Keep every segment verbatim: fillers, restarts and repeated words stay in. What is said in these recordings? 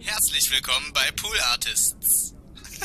Herzlich willkommen bei Pool Artists.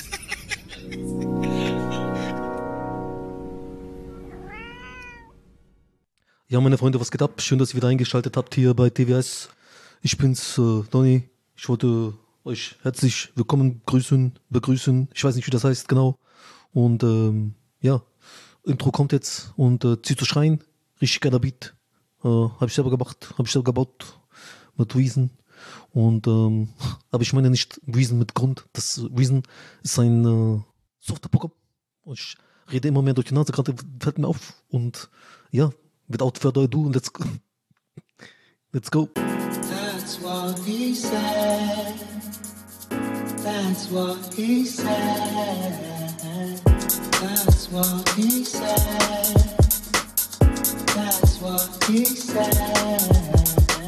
Ja, meine Freunde, was geht ab? Schön, dass ihr wieder eingeschaltet habt hier bei T W S. Ich bin's, äh, Donny. Ich wollte euch herzlich willkommen grüßen, begrüßen. Ich weiß nicht, wie das heißt genau. Und ähm, ja, Intro kommt jetzt und äh, zieht zu schreien. Richtig geiler Beat. Äh, hab ich selber gemacht, hab ich selber gebaut. Mit Reason. Und ähm, aber ich meine nicht Reason mit Grund. Das Reason ist ein äh, Softwareprogramm. Und ich rede immer mehr durch die Nase, gerade fällt mir auf. Und ja, without further ado, let's go. Let's go. That's what he said. That's what he said. That's what he said. That's what he said.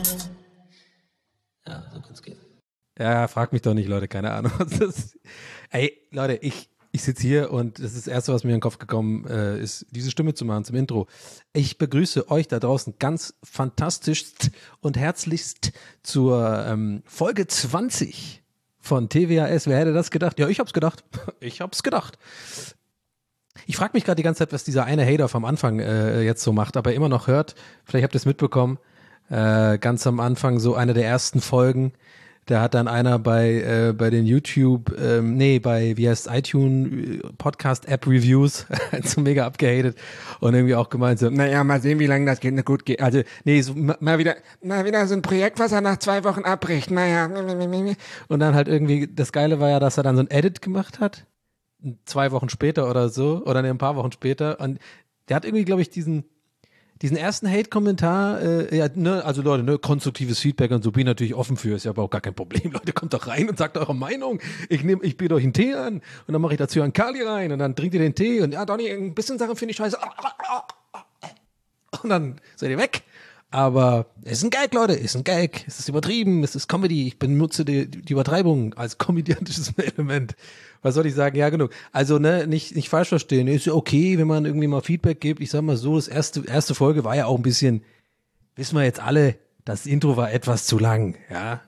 Ja, so kann's gehen. Ja, frag mich doch nicht, Leute, keine Ahnung. Was das ist. Ey, Leute, ich, ich sitze hier und das ist das Erste, was mir in den Kopf gekommen äh, ist, diese Stimme zu machen zum Intro. Ich begrüße euch da draußen ganz fantastischst und herzlichst zur ähm, Folge zwanzig von T W A S. Wer hätte das gedacht? Ja, ich hab's gedacht. Ich hab's gedacht. Ich frage mich gerade die ganze Zeit, was dieser eine Hater vom Anfang äh, jetzt so macht, aber immer noch hört. Vielleicht habt ihr es mitbekommen. Äh, ganz am Anfang, so eine der ersten Folgen, da hat dann einer bei äh, bei den YouTube, ähm, nee, bei, wie heißt iTunes Podcast-App-Reviews so mega abgehatet und irgendwie auch gemeint so, naja, mal sehen, wie lange das geht, gut geht. Also, nee, so mal wieder, mal wieder so ein Projekt, was er nach zwei Wochen abbricht, naja. Und dann halt irgendwie, das Geile war ja, dass er dann so ein Edit gemacht hat, zwei Wochen später oder so, oder nee, ein paar Wochen später, und der hat irgendwie, glaube ich, diesen Diesen ersten Hate-Kommentar, äh, ja, ne, also Leute, ne, konstruktives Feedback und so bin ich natürlich offen für, ist ja aber auch gar kein Problem. Leute, kommt doch rein und sagt eure Meinung. Ich nehme, ich biete euch einen Tee an und dann mache ich dazu einen Kali rein und dann trinkt ihr den Tee und ja, Donny, ein bisschen Sachen finde ich scheiße. Und dann seid ihr weg. Aber es ist ein Gag, Leute, es ist ein Gag. Es ist übertrieben, es ist Comedy. Ich benutze die, die Übertreibung als komödiantisches Element. Was soll ich sagen? Ja, genug. Also, ne, nicht, nicht falsch verstehen. Ist ja okay, wenn man irgendwie mal Feedback gibt. Ich sag mal so, das erste, erste Folge war ja auch ein bisschen, wissen wir jetzt alle, das Intro war etwas zu lang, ja.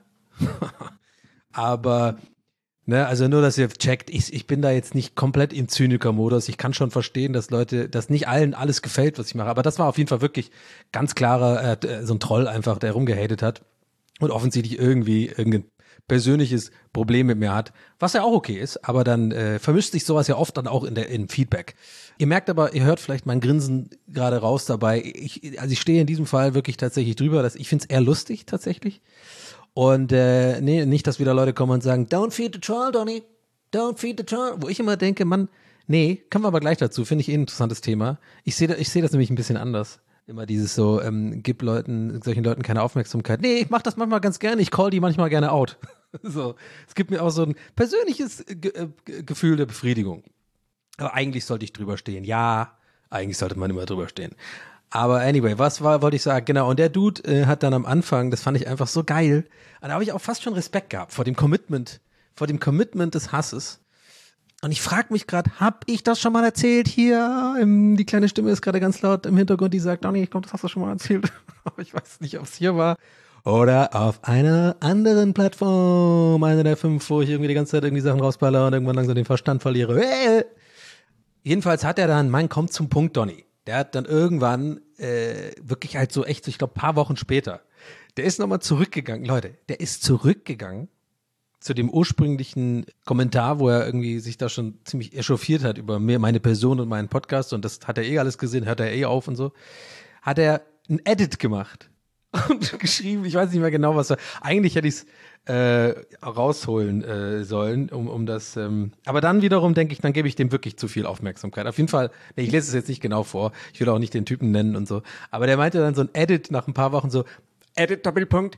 Aber, ne, also nur, dass ihr checkt, ich, ich bin da jetzt nicht komplett im Zyniker-Modus. Ich kann schon verstehen, dass Leute, dass nicht allen alles gefällt, was ich mache. Aber das war auf jeden Fall wirklich ganz klarer, äh, so ein Troll einfach, der rumgehatet hat und offensichtlich irgendwie irgendein persönliches Problem mit mir hat, was ja auch okay ist, aber dann äh, vermischt sich sowas ja oft dann auch in der in Feedback. Ihr merkt aber, ihr hört vielleicht mein Grinsen gerade raus dabei. Ich, also ich stehe in diesem Fall wirklich tatsächlich drüber, dass ich finde es eher lustig tatsächlich. Und äh, nee, nicht, dass wieder Leute kommen und sagen, don't feed the troll, Donny, don't feed the troll. Wo ich immer denke, Mann, nee, kommen wir aber gleich dazu, finde ich eh ein interessantes Thema. Ich sehe ich sehe das nämlich ein bisschen anders. Immer dieses so, ähm, gib Leuten, solchen Leuten keine Aufmerksamkeit. Nee, ich mach das manchmal ganz gerne, ich call die manchmal gerne out. So, es gibt mir auch so ein persönliches Ge- äh, Gefühl der Befriedigung. Aber eigentlich sollte ich drüber stehen. Ja, eigentlich sollte man immer drüber stehen. Aber anyway, was war, wollte ich sagen? Genau, und der Dude äh, hat dann am Anfang, das fand ich einfach so geil, und da habe ich auch fast schon Respekt gehabt vor dem Commitment, vor dem Commitment des Hasses. Und ich frage mich gerade, hab ich das schon mal erzählt hier? Im, die kleine Stimme ist gerade ganz laut im Hintergrund, die sagt, Donny, ich glaube, das hast du schon mal erzählt. Aber ich weiß nicht, ob es hier war oder auf einer anderen Plattform, eine der fünf, wo ich irgendwie die ganze Zeit irgendwie Sachen rausballer und irgendwann langsam den Verstand verliere. Äh. Jedenfalls hat er dann, Mann, kommt zum Punkt, Donny. Der hat dann irgendwann äh, wirklich halt so echt, ich glaube, paar Wochen später, der ist nochmal zurückgegangen. Leute, der ist zurückgegangen zu dem ursprünglichen Kommentar, wo er irgendwie sich da schon ziemlich echauffiert hat über mir, meine Person und meinen Podcast, und das hat er eh alles gesehen, hört er eh auf und so, hat er ein Edit gemacht und geschrieben, ich weiß nicht mehr genau, was er, eigentlich hätte ich es äh, rausholen äh, sollen, um, um das, ähm, aber dann wiederum denke ich, dann gebe ich dem wirklich zu viel Aufmerksamkeit. Auf jeden Fall, nee, ich lese es jetzt nicht genau vor, ich will auch nicht den Typen nennen und so, aber der meinte dann so ein Edit nach ein paar Wochen so, Edit, Doppelpunkt,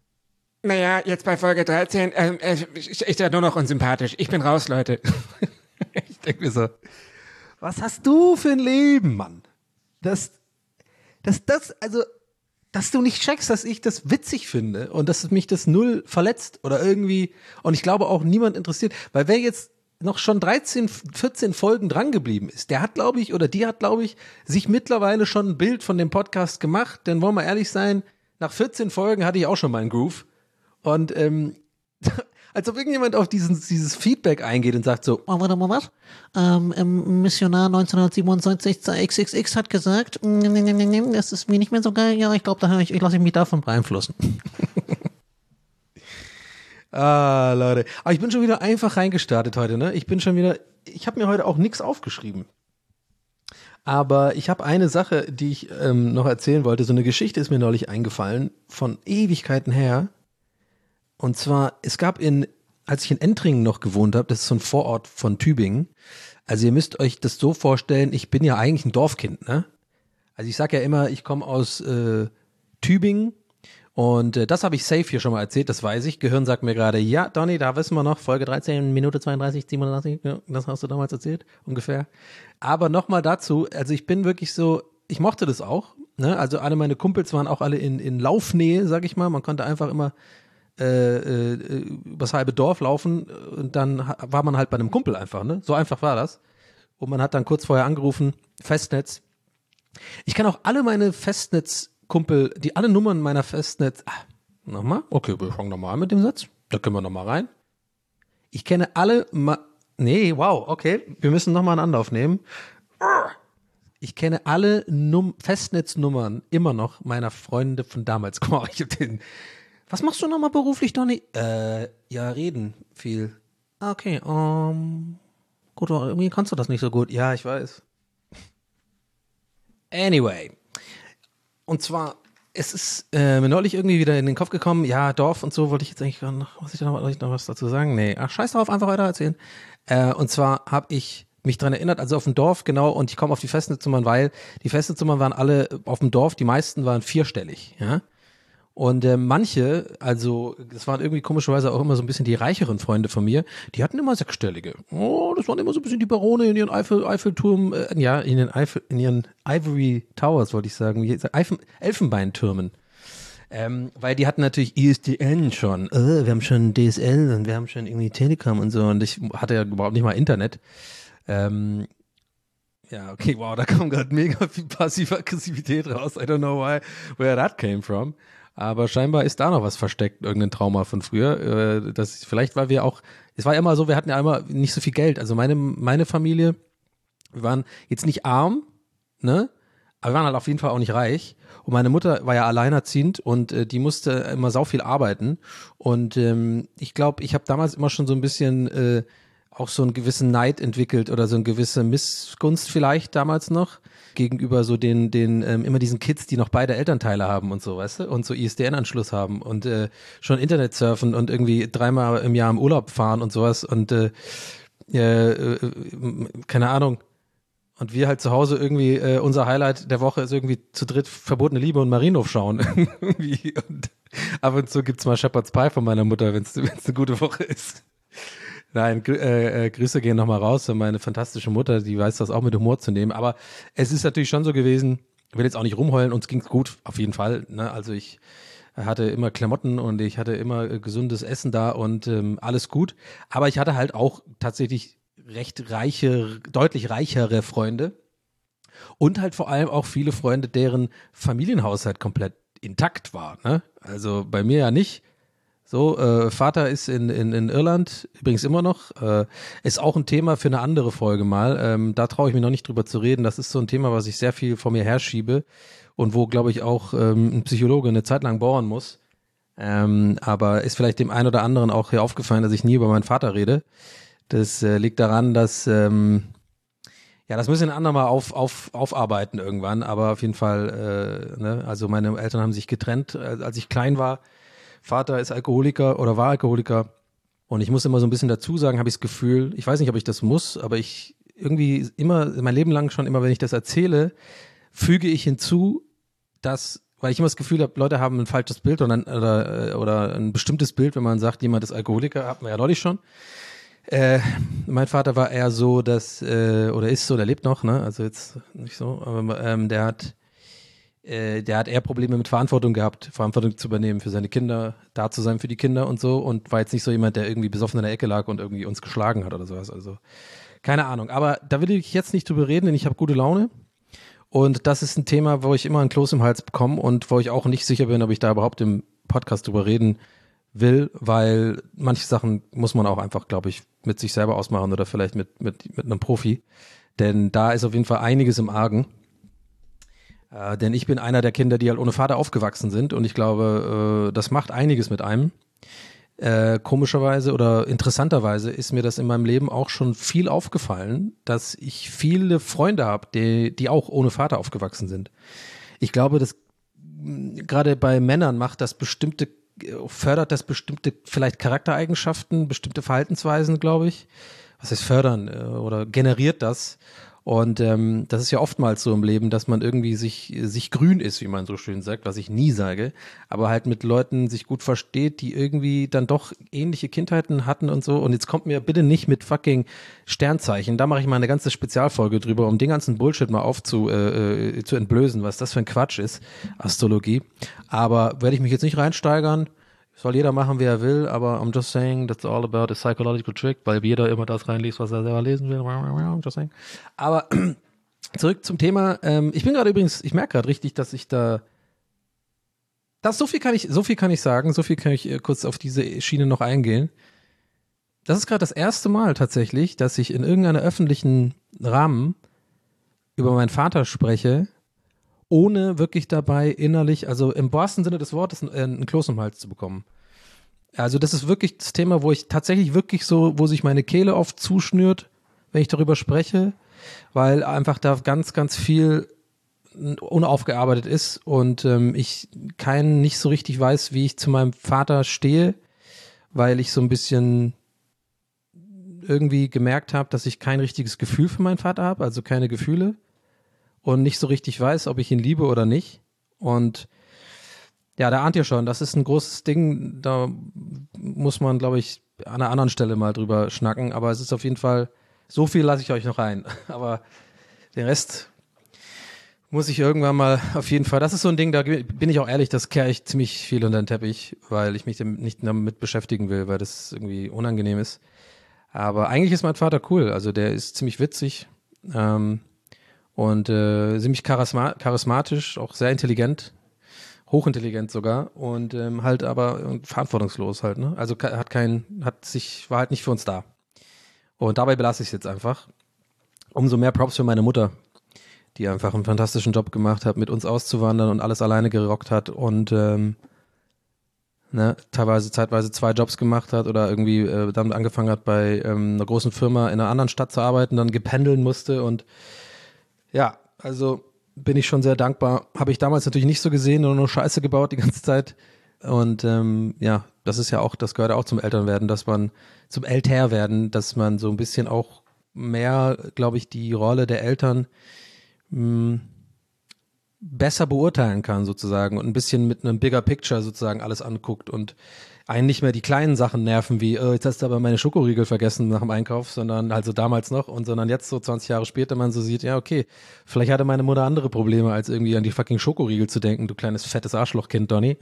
naja, jetzt bei Folge dreizehn, ähm, äh, ist ja nur noch unsympathisch. Ich bin raus, Leute. Ich denke mir so, was hast du für ein Leben, Mann? Das, das, das, also, dass du nicht checkst, dass ich das witzig finde und dass mich das null verletzt oder irgendwie, und ich glaube auch niemand interessiert, weil wer jetzt noch schon dreizehn, vierzehn Folgen dran geblieben ist, der hat, glaube ich, oder die hat, glaube ich, sich mittlerweile schon ein Bild von dem Podcast gemacht, denn wollen wir ehrlich sein, nach vierzehn Folgen hatte ich auch schon meinen Groove. Und ähm, Als ob irgendjemand auf diesen, dieses Feedback eingeht und sagt so, Oh, warte mal, was? Ähm, ähm, Missionar neunzehnhundertsiebenundsechzig X X X hat gesagt, das ist mir nicht mehr so geil. Ja, ich glaube, da ich, ich lasse mich davon beeinflussen. ah, Leute. Aber ich bin schon wieder einfach reingestartet heute, ne? Ich bin schon wieder, ich habe mir heute auch nichts aufgeschrieben. Aber ich habe eine Sache, die ich ähm, noch erzählen wollte. So eine Geschichte ist mir neulich eingefallen, von Ewigkeiten her. Und zwar, es gab in, als ich in Entringen noch gewohnt habe, das ist so ein Vorort von Tübingen. Also ihr müsst euch das so vorstellen, ich bin ja eigentlich ein Dorfkind, ne? Also ich sag ja immer, ich komme aus äh, Tübingen und äh, das habe ich safe hier schon mal erzählt, das weiß ich. Gehirn sagt mir gerade, ja, Donny, da wissen wir noch, Folge dreizehn, Minute zweiunddreißig, siebenunddreißig, ja, das hast du damals erzählt, ungefähr. Aber nochmal dazu, also ich bin wirklich so, ich mochte das auch, ne? Also alle meine Kumpels waren auch alle in, in Laufnähe, sag ich mal, man konnte einfach immer Äh, äh, übers halbe Dorf laufen und dann ha- war man halt bei einem Kumpel einfach, ne? So einfach war das. Und man hat dann kurz vorher angerufen, Festnetz. Ich kann auch alle meine Festnetzkumpel, die alle Nummern meiner Festnetz, ah, nochmal? Okay, wir fangen nochmal an mit dem Satz. Da können wir nochmal rein. Ich kenne alle, Ma- nee, wow, okay, wir müssen nochmal einen Anlauf nehmen. Ich kenne alle Num- Festnetznummern immer noch meiner Freunde von damals. Guck mal, ich hab den. Was machst du nochmal beruflich, Donny? Äh, ja, reden viel. Ah, okay, ähm, gut, irgendwie kannst du das nicht so gut. Ja, ich weiß. Anyway. Und zwar, es ist äh, mir neulich irgendwie wieder in den Kopf gekommen, ja, Dorf und so, wollte ich jetzt eigentlich noch, was ich da noch, wollte ich noch was dazu sagen? Nee, ach, scheiß drauf, einfach weiter erzählen. Äh, und zwar habe ich mich dran erinnert, also auf dem Dorf, genau, und ich komme auf die Festnetznummern, weil die Festnetznummern waren alle auf dem Dorf, die meisten waren vierstellig, ja. Und äh, manche, also das waren irgendwie komischerweise auch immer so ein bisschen die reicheren Freunde von mir, die hatten immer sechsstellige. Oh, das waren immer so ein bisschen die Barone in ihren Eiffel, Eiffelturm, äh, ja, in ihren, Eiffel, in ihren Ivory Towers, wollte ich sagen, wie, Eifen, Elfenbeintürmen. Ähm, weil die hatten natürlich I S D N schon, äh, wir haben schon D S L und wir haben schon irgendwie Telekom und so und ich hatte ja überhaupt nicht mal Internet. Ähm, ja, okay, wow, da kam gerade mega viel passive Aggressivität raus. I don't know why, where that came from. Aber scheinbar ist da noch was versteckt, irgendein Trauma von früher. Äh, das vielleicht, weil wir auch, es war ja immer so, wir hatten ja immer nicht so viel Geld. Also meine, meine Familie, wir waren jetzt nicht arm, ne? Aber wir waren halt auf jeden Fall auch nicht reich. Und meine Mutter war ja alleinerziehend und äh, die musste immer sau viel arbeiten. Und ähm, ich glaube, ich habe damals immer schon so ein bisschen äh, auch so einen gewissen Neid entwickelt oder so eine gewisse Missgunst vielleicht damals noch gegenüber so den, den ähm, immer diesen Kids, die noch beide Elternteile haben und so, weißt du, und so I S D N-Anschluss haben und äh, schon Internet surfen und irgendwie dreimal im Jahr im Urlaub fahren und sowas und äh, äh, äh, keine Ahnung. Und wir halt zu Hause irgendwie, äh, unser Highlight der Woche ist irgendwie zu dritt Verbotene Liebe und Marienhof schauen. irgendwie. Und ab und zu gibt's mal Shepherd's Pie von meiner Mutter, wenn es eine gute Woche ist. Nein, gr- äh, äh, Grüße gehen nochmal raus an meine fantastische Mutter, die weiß das auch mit Humor zu nehmen. Aber es ist natürlich schon so gewesen, ich will jetzt auch nicht rumheulen, uns ging's gut, auf jeden Fall. Ne? Also ich hatte immer Klamotten und ich hatte immer äh, gesundes Essen da und ähm, alles gut. Aber ich hatte halt auch tatsächlich recht reiche, deutlich reichere Freunde und halt vor allem auch viele Freunde, deren Familienhaushalt komplett intakt war. Ne? Also bei mir ja nicht. So, äh, Vater ist in, in, in Irland, übrigens immer noch, äh, ist auch ein Thema für eine andere Folge mal. Ähm, da traue ich mich noch nicht drüber zu reden. Das ist so ein Thema, was ich sehr viel vor mir herschiebe und wo, glaube ich, auch ähm, ein Psychologe eine Zeit lang bohren muss. Ähm, aber ist vielleicht dem einen oder anderen auch hier aufgefallen, dass ich nie über meinen Vater rede. Das äh, liegt daran, dass, ähm, ja, das müssen wir ein andermal auf, auf, aufarbeiten irgendwann, aber auf jeden Fall, äh, ne, also meine Eltern haben sich getrennt, äh, als ich klein war. Vater ist Alkoholiker oder war Alkoholiker und ich muss immer so ein bisschen dazu sagen, habe ich das Gefühl, ich weiß nicht, ob ich das muss, aber ich irgendwie immer, mein Leben lang schon immer, wenn ich das erzähle, füge ich hinzu, dass, weil ich immer das Gefühl habe, Leute haben ein falsches Bild oder, oder, oder ein bestimmtes Bild, wenn man sagt, jemand ist Alkoholiker, hatten wir ja neulich schon. Äh, mein Vater war eher so, dass, äh, oder ist so, der lebt noch, ne, also jetzt nicht so, aber ähm, der hat Äh, der hat eher Probleme mit Verantwortung gehabt, Verantwortung zu übernehmen für seine Kinder, da zu sein für die Kinder und so und war jetzt nicht so jemand, der irgendwie besoffen in der Ecke lag und irgendwie uns geschlagen hat oder sowas. Also keine Ahnung. Aber da will ich jetzt nicht drüber reden, denn ich habe gute Laune und das ist ein Thema, wo ich immer einen Kloß im Hals bekomme und wo ich auch nicht sicher bin, ob ich da überhaupt im Podcast drüber reden will, weil manche Sachen muss man auch einfach, glaube ich, mit sich selber ausmachen oder vielleicht mit, mit, mit einem Profi. Denn da ist auf jeden Fall einiges im Argen. Äh, denn ich bin einer der Kinder, die halt ohne Vater aufgewachsen sind und ich glaube, äh, das macht einiges mit einem. Äh, komischerweise oder interessanterweise ist mir das in meinem Leben auch schon viel aufgefallen, dass ich viele Freunde habe, die, die auch ohne Vater aufgewachsen sind. Ich glaube, dass mh, gerade bei Männern macht das bestimmte, fördert das bestimmte vielleicht Charaktereigenschaften, bestimmte Verhaltensweisen, glaube ich. Was heißt fördern äh, oder generiert das? Und ähm, das ist ja oftmals so im Leben, dass man irgendwie sich sich grün ist, wie man so schön sagt, was ich nie sage, aber halt mit Leuten sich gut versteht, die irgendwie dann doch ähnliche Kindheiten hatten und so. Und jetzt kommt mir bitte nicht mit fucking Sternzeichen. Da mache ich mal eine ganze Spezialfolge drüber, um den ganzen Bullshit mal aufzu äh, zu entblößen, was das für ein Quatsch ist, Astrologie. Aber werde ich mich jetzt nicht reinsteigern. Soll jeder machen, wie er will, aber I'm just saying, that's all about a psychological trick, weil jeder immer das reinliest, was er selber lesen will. I'm just saying. Aber zurück zum Thema. Ähm, ich bin gerade übrigens, ich merke gerade richtig, dass ich da, das so viel kann ich, so viel kann ich sagen, so viel kann ich äh, kurz auf diese Schiene noch eingehen. Das ist gerade das erste Mal tatsächlich, dass ich in irgendeiner öffentlichen Rahmen über meinen Vater spreche, ohne wirklich dabei innerlich, also im wahrsten Sinne des Wortes, ein, ein Kloß im Hals zu bekommen. Also das ist wirklich das Thema, wo ich tatsächlich wirklich so, wo sich meine Kehle oft zuschnürt, wenn ich darüber spreche, weil einfach da ganz, ganz viel unaufgearbeitet ist und ähm, ich keinen nicht so richtig weiß, wie ich zu meinem Vater stehe, weil ich so ein bisschen irgendwie gemerkt habe, dass ich kein richtiges Gefühl für meinen Vater habe, also keine Gefühle. Und nicht so richtig weiß, ob ich ihn liebe oder nicht. Und ja, da ahnt ihr schon, das ist ein großes Ding, da muss man, glaube ich, an einer anderen Stelle mal drüber schnacken. Aber es ist auf jeden Fall, so viel lasse ich euch noch ein. Aber den Rest muss ich irgendwann mal auf jeden Fall, das ist so ein Ding, da bin ich auch ehrlich, das kehre ich ziemlich viel unter den Teppich, weil ich mich nicht damit beschäftigen will, weil das irgendwie unangenehm ist. Aber eigentlich ist mein Vater cool, also der ist ziemlich witzig, ähm, und äh, ziemlich charisma- charismatisch, auch sehr intelligent, hochintelligent sogar und ähm, halt aber äh, verantwortungslos halt, ne? Also ka- hat kein, hat sich, war halt nicht für uns da. Und dabei belasse ich es jetzt einfach. Umso mehr Props für meine Mutter, die einfach einen fantastischen Job gemacht hat, mit uns auszuwandern und alles alleine gerockt hat und ähm, ne, teilweise zeitweise zwei Jobs gemacht hat oder irgendwie äh, damit angefangen hat, bei ähm, einer großen Firma in einer anderen Stadt zu arbeiten, dann gependeln musste und ja, also bin ich schon sehr dankbar. Habe ich damals natürlich nicht so gesehen und nur Scheiße gebaut die ganze Zeit. Und ähm, ja, das ist ja auch, das gehört auch zum Elternwerden, dass man, zum Älterwerden, dass man so ein bisschen auch mehr, glaube ich, die Rolle der Eltern mh, besser beurteilen kann sozusagen und ein bisschen mit einem Bigger Picture sozusagen alles anguckt und einen nicht mehr die kleinen Sachen nerven wie, oh, jetzt hast du aber meine Schokoriegel vergessen nach dem Einkauf, sondern also damals noch und sondern jetzt so zwanzig Jahre später man so sieht, ja okay, vielleicht hatte meine Mutter andere Probleme, als irgendwie an die fucking Schokoriegel zu denken, du kleines fettes Arschlochkind, Donny.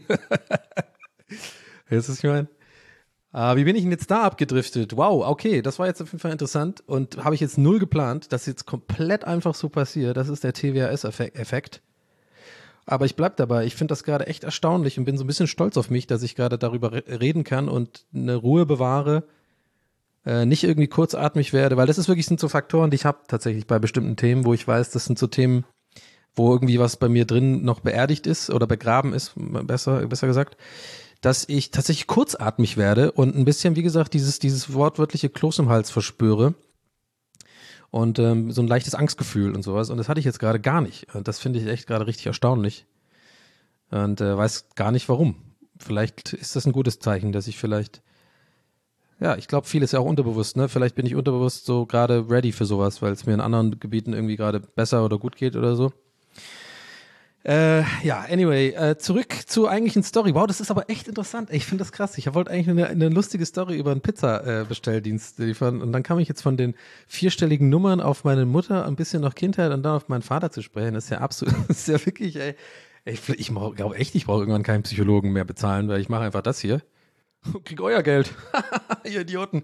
Weißt du, was ich meine? Ah, wie bin ich denn jetzt da abgedriftet? Wow, okay, das war jetzt auf jeden Fall interessant und habe ich jetzt null geplant, das ist jetzt komplett einfach so passiert, das ist der T W A S-Effekt. Aber ich bleib dabei. Ich finde das gerade echt erstaunlich und bin so ein bisschen stolz auf mich, dass ich gerade darüber re- reden kann und eine Ruhe bewahre, äh, nicht irgendwie kurzatmig werde, weil das ist wirklich, sind so Faktoren, die ich habe tatsächlich bei bestimmten Themen, wo ich weiß, das sind so Themen, wo irgendwie was bei mir drin noch beerdigt ist oder begraben ist, besser, besser gesagt, dass ich tatsächlich kurzatmig werde und ein bisschen, wie gesagt, dieses, dieses wortwörtliche Kloß im Hals verspüre. Und ähm, so ein leichtes Angstgefühl und sowas. Und das hatte ich jetzt gerade gar nicht. Und das finde ich echt gerade richtig erstaunlich. Und äh, weiß gar nicht warum. Vielleicht ist das ein gutes Zeichen, dass ich vielleicht, ja, ich glaube, viel ist ja auch unterbewusst, ne? Vielleicht bin ich unterbewusst so gerade ready für sowas, weil es mir in anderen Gebieten irgendwie gerade besser oder gut geht oder so. Äh, ja, anyway, äh, zurück zur eigentlichen Story. Wow, das ist aber echt interessant. Ich finde das krass. Ich wollte eigentlich eine, eine lustige Story über einen Pizza-Bestelldienst liefern und dann kam ich jetzt von den vierstelligen Nummern auf meine Mutter, ein bisschen noch Kindheit und dann auf meinen Vater zu sprechen. Das ist ja absolut, das ist ja wirklich, ey, ich, ich glaube echt, ich brauche irgendwann keinen Psychologen mehr bezahlen, weil ich mache einfach das hier. Krieg euer Geld. Ihr Idioten.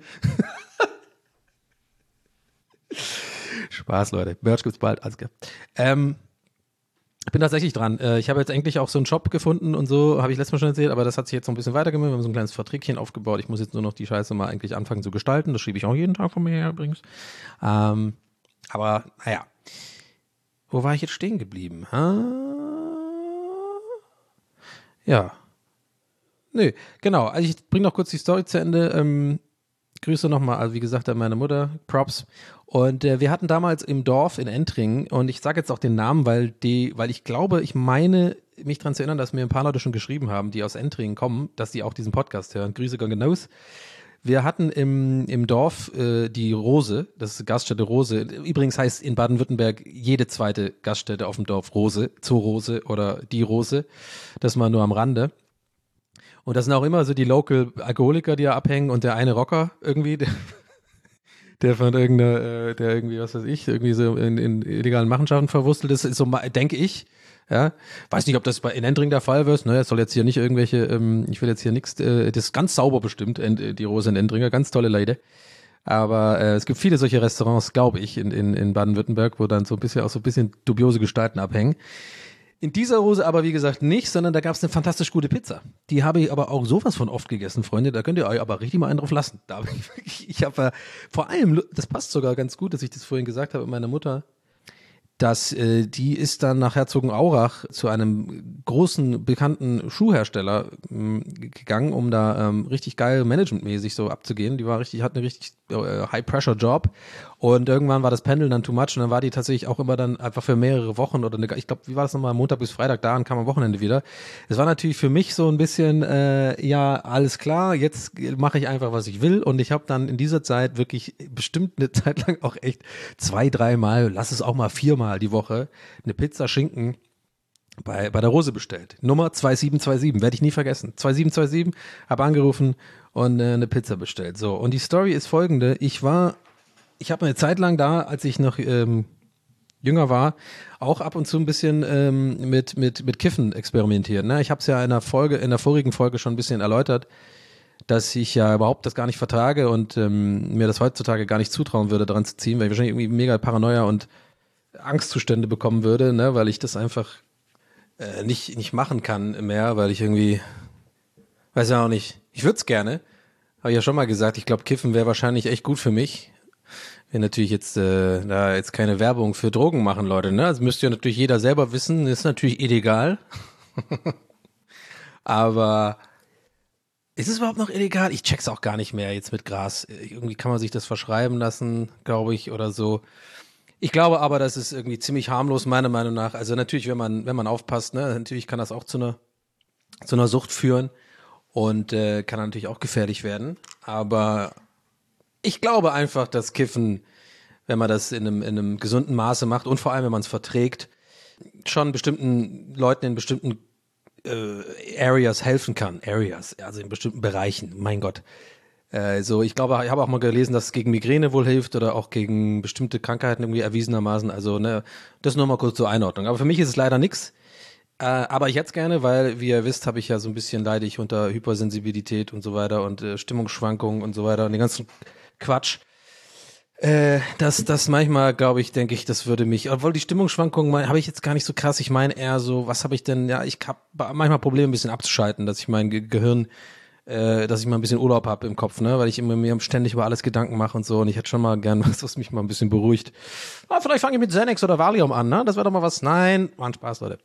Spaß, Leute. Merch gibt's bald. Alles klar. Ähm, Ich bin tatsächlich dran. Äh, ich habe jetzt endlich auch so einen Job gefunden und so, habe ich letztes Mal schon erzählt, aber das hat sich jetzt noch ein bisschen weitergemacht. Wir haben so ein kleines Verträgchen aufgebaut. Ich muss jetzt nur noch die Scheiße mal eigentlich anfangen zu gestalten. Das schiebe ich auch jeden Tag von mir her übrigens. Ähm, aber, naja. Wo war ich jetzt stehen geblieben? Ha? Ja. Nö, genau. Also ich bringe noch kurz die Story zu Ende. Ähm, Grüße nochmal, also wie gesagt, an meine Mutter, Props. Und äh, wir hatten damals im Dorf in Entringen, und ich sage jetzt auch den Namen, weil die, weil ich glaube, ich meine, mich daran zu erinnern, dass mir ein paar Leute schon geschrieben haben, die aus Entringen kommen, dass die auch diesen Podcast hören. Grüße gehen hinaus. Wir hatten im, im Dorf äh, die Rose, das ist Gaststätte Rose. Übrigens heißt in Baden-Württemberg jede zweite Gaststätte auf dem Dorf Rose, Zoo Rose oder die Rose. Das mal nur am Rande. Und das sind auch immer so die Local Alkoholiker, die da abhängen, und der eine Rocker irgendwie, der, der von irgendeiner, äh, der irgendwie, was weiß ich, irgendwie so in, in illegalen Machenschaften verwurstelt ist, ist so, denke ich. Ja, weiß nicht, ob das bei in Entring der Fall wird. Ne, es soll jetzt hier nicht irgendwelche, ähm, ich will jetzt hier nichts, äh, das ist ganz sauber bestimmt, Ent, die Rose in Entringer, ganz tolle Leute. Aber äh, es gibt viele solche Restaurants, glaube ich, in, in, in Baden-Württemberg, wo dann so ein bisschen auch so ein bisschen dubiose Gestalten abhängen. In dieser Rose aber, wie gesagt, nicht, sondern da gab es eine fantastisch gute Pizza. Die habe ich aber auch sowas von oft gegessen, Freunde. Da könnt ihr euch aber richtig mal einen drauf lassen. Da hab ich wirklich, ich habe äh, vor allem, das passt sogar ganz gut, dass ich das vorhin gesagt habe mit meiner Mutter, dass äh, die ist dann nach Herzogenaurach zu einem großen, bekannten Schuhhersteller ähm, gegangen, um da ähm, richtig geil managementmäßig so abzugehen. Die war richtig, hat einen richtig äh, High-Pressure-Job, und irgendwann war das Pendeln dann too much, und dann war die tatsächlich auch immer dann einfach für mehrere Wochen oder eine, ich glaube, wie war das nochmal, Montag bis Freitag da, und kam am Wochenende wieder. Es war natürlich für mich so ein bisschen, äh, ja, alles klar, jetzt mache ich einfach, was ich will, und ich habe dann in dieser Zeit wirklich bestimmt eine Zeit lang auch echt zwei, dreimal, lass es auch mal viermal die Woche, eine Pizza Schinken bei, bei der Rose bestellt. Nummer zwei sieben zwei sieben, werde ich nie vergessen. zwei sieben zwei sieben, habe angerufen und äh, eine Pizza bestellt. So, und die Story ist folgende. Ich war, ich habe eine Zeit lang da, als ich noch ähm, jünger war, auch ab und zu ein bisschen ähm, mit, mit, mit Kiffen experimentiert. Ne? Ich habe es ja in der Folge, in der vorigen Folge schon ein bisschen erläutert, dass ich ja überhaupt das gar nicht vertrage und ähm, mir das heutzutage gar nicht zutrauen würde, daran zu ziehen, weil ich wahrscheinlich irgendwie mega Paranoia und Angstzustände bekommen würde, ne, weil ich das einfach äh, nicht, nicht machen kann mehr, weil ich irgendwie, weiß ja auch nicht, ich würde es gerne, habe ich ja schon mal gesagt, ich glaube, Kiffen wäre wahrscheinlich echt gut für mich. Wir natürlich jetzt äh, da jetzt keine Werbung für Drogen machen, Leute, ne, das müsste ja natürlich jeder selber wissen, ist natürlich illegal, aber ist es überhaupt noch illegal? Ich check's auch gar nicht mehr jetzt mit Gras. Irgendwie kann man sich das verschreiben lassen, glaube ich, oder so. Ich glaube aber, das ist irgendwie ziemlich harmlos, meiner Meinung nach. Also natürlich, wenn man, wenn man aufpasst, ne, natürlich kann das auch zu einer, zu einer Sucht führen und äh, kann natürlich auch gefährlich werden. Aber ich glaube einfach, dass Kiffen, wenn man das in einem, in einem gesunden Maße macht und vor allem, wenn man es verträgt, schon bestimmten Leuten in bestimmten äh, Areas helfen kann. Areas, also in bestimmten Bereichen, mein Gott. So, ich glaube, ich habe auch mal gelesen, dass es gegen Migräne wohl hilft oder auch gegen bestimmte Krankheiten irgendwie erwiesenermaßen. Also, ne, das nur mal kurz zur Einordnung. Aber für mich ist es leider nichts. Äh, aber ich hätte es gerne, weil, wie ihr wisst, habe ich ja so ein bisschen, leide ich unter Hypersensibilität und so weiter und äh, Stimmungsschwankungen und so weiter und den ganzen Quatsch. Äh, das, das manchmal, glaube ich, denke ich, das würde mich, obwohl die Stimmungsschwankungen habe ich jetzt gar nicht so krass. Ich meine eher so, was habe ich denn, ja, ich habe manchmal Probleme ein bisschen abzuschalten, dass ich mein Ge- Gehirn Äh, dass ich mal ein bisschen Urlaub habe im Kopf, ne, weil ich immer mir ständig über alles Gedanken mache und so, und ich hätte schon mal gern was, was mich mal ein bisschen beruhigt. Ah, vielleicht fange ich mit Xanax oder Valium an, ne, das wäre doch mal was. Nein, war ein Spaß, Leute.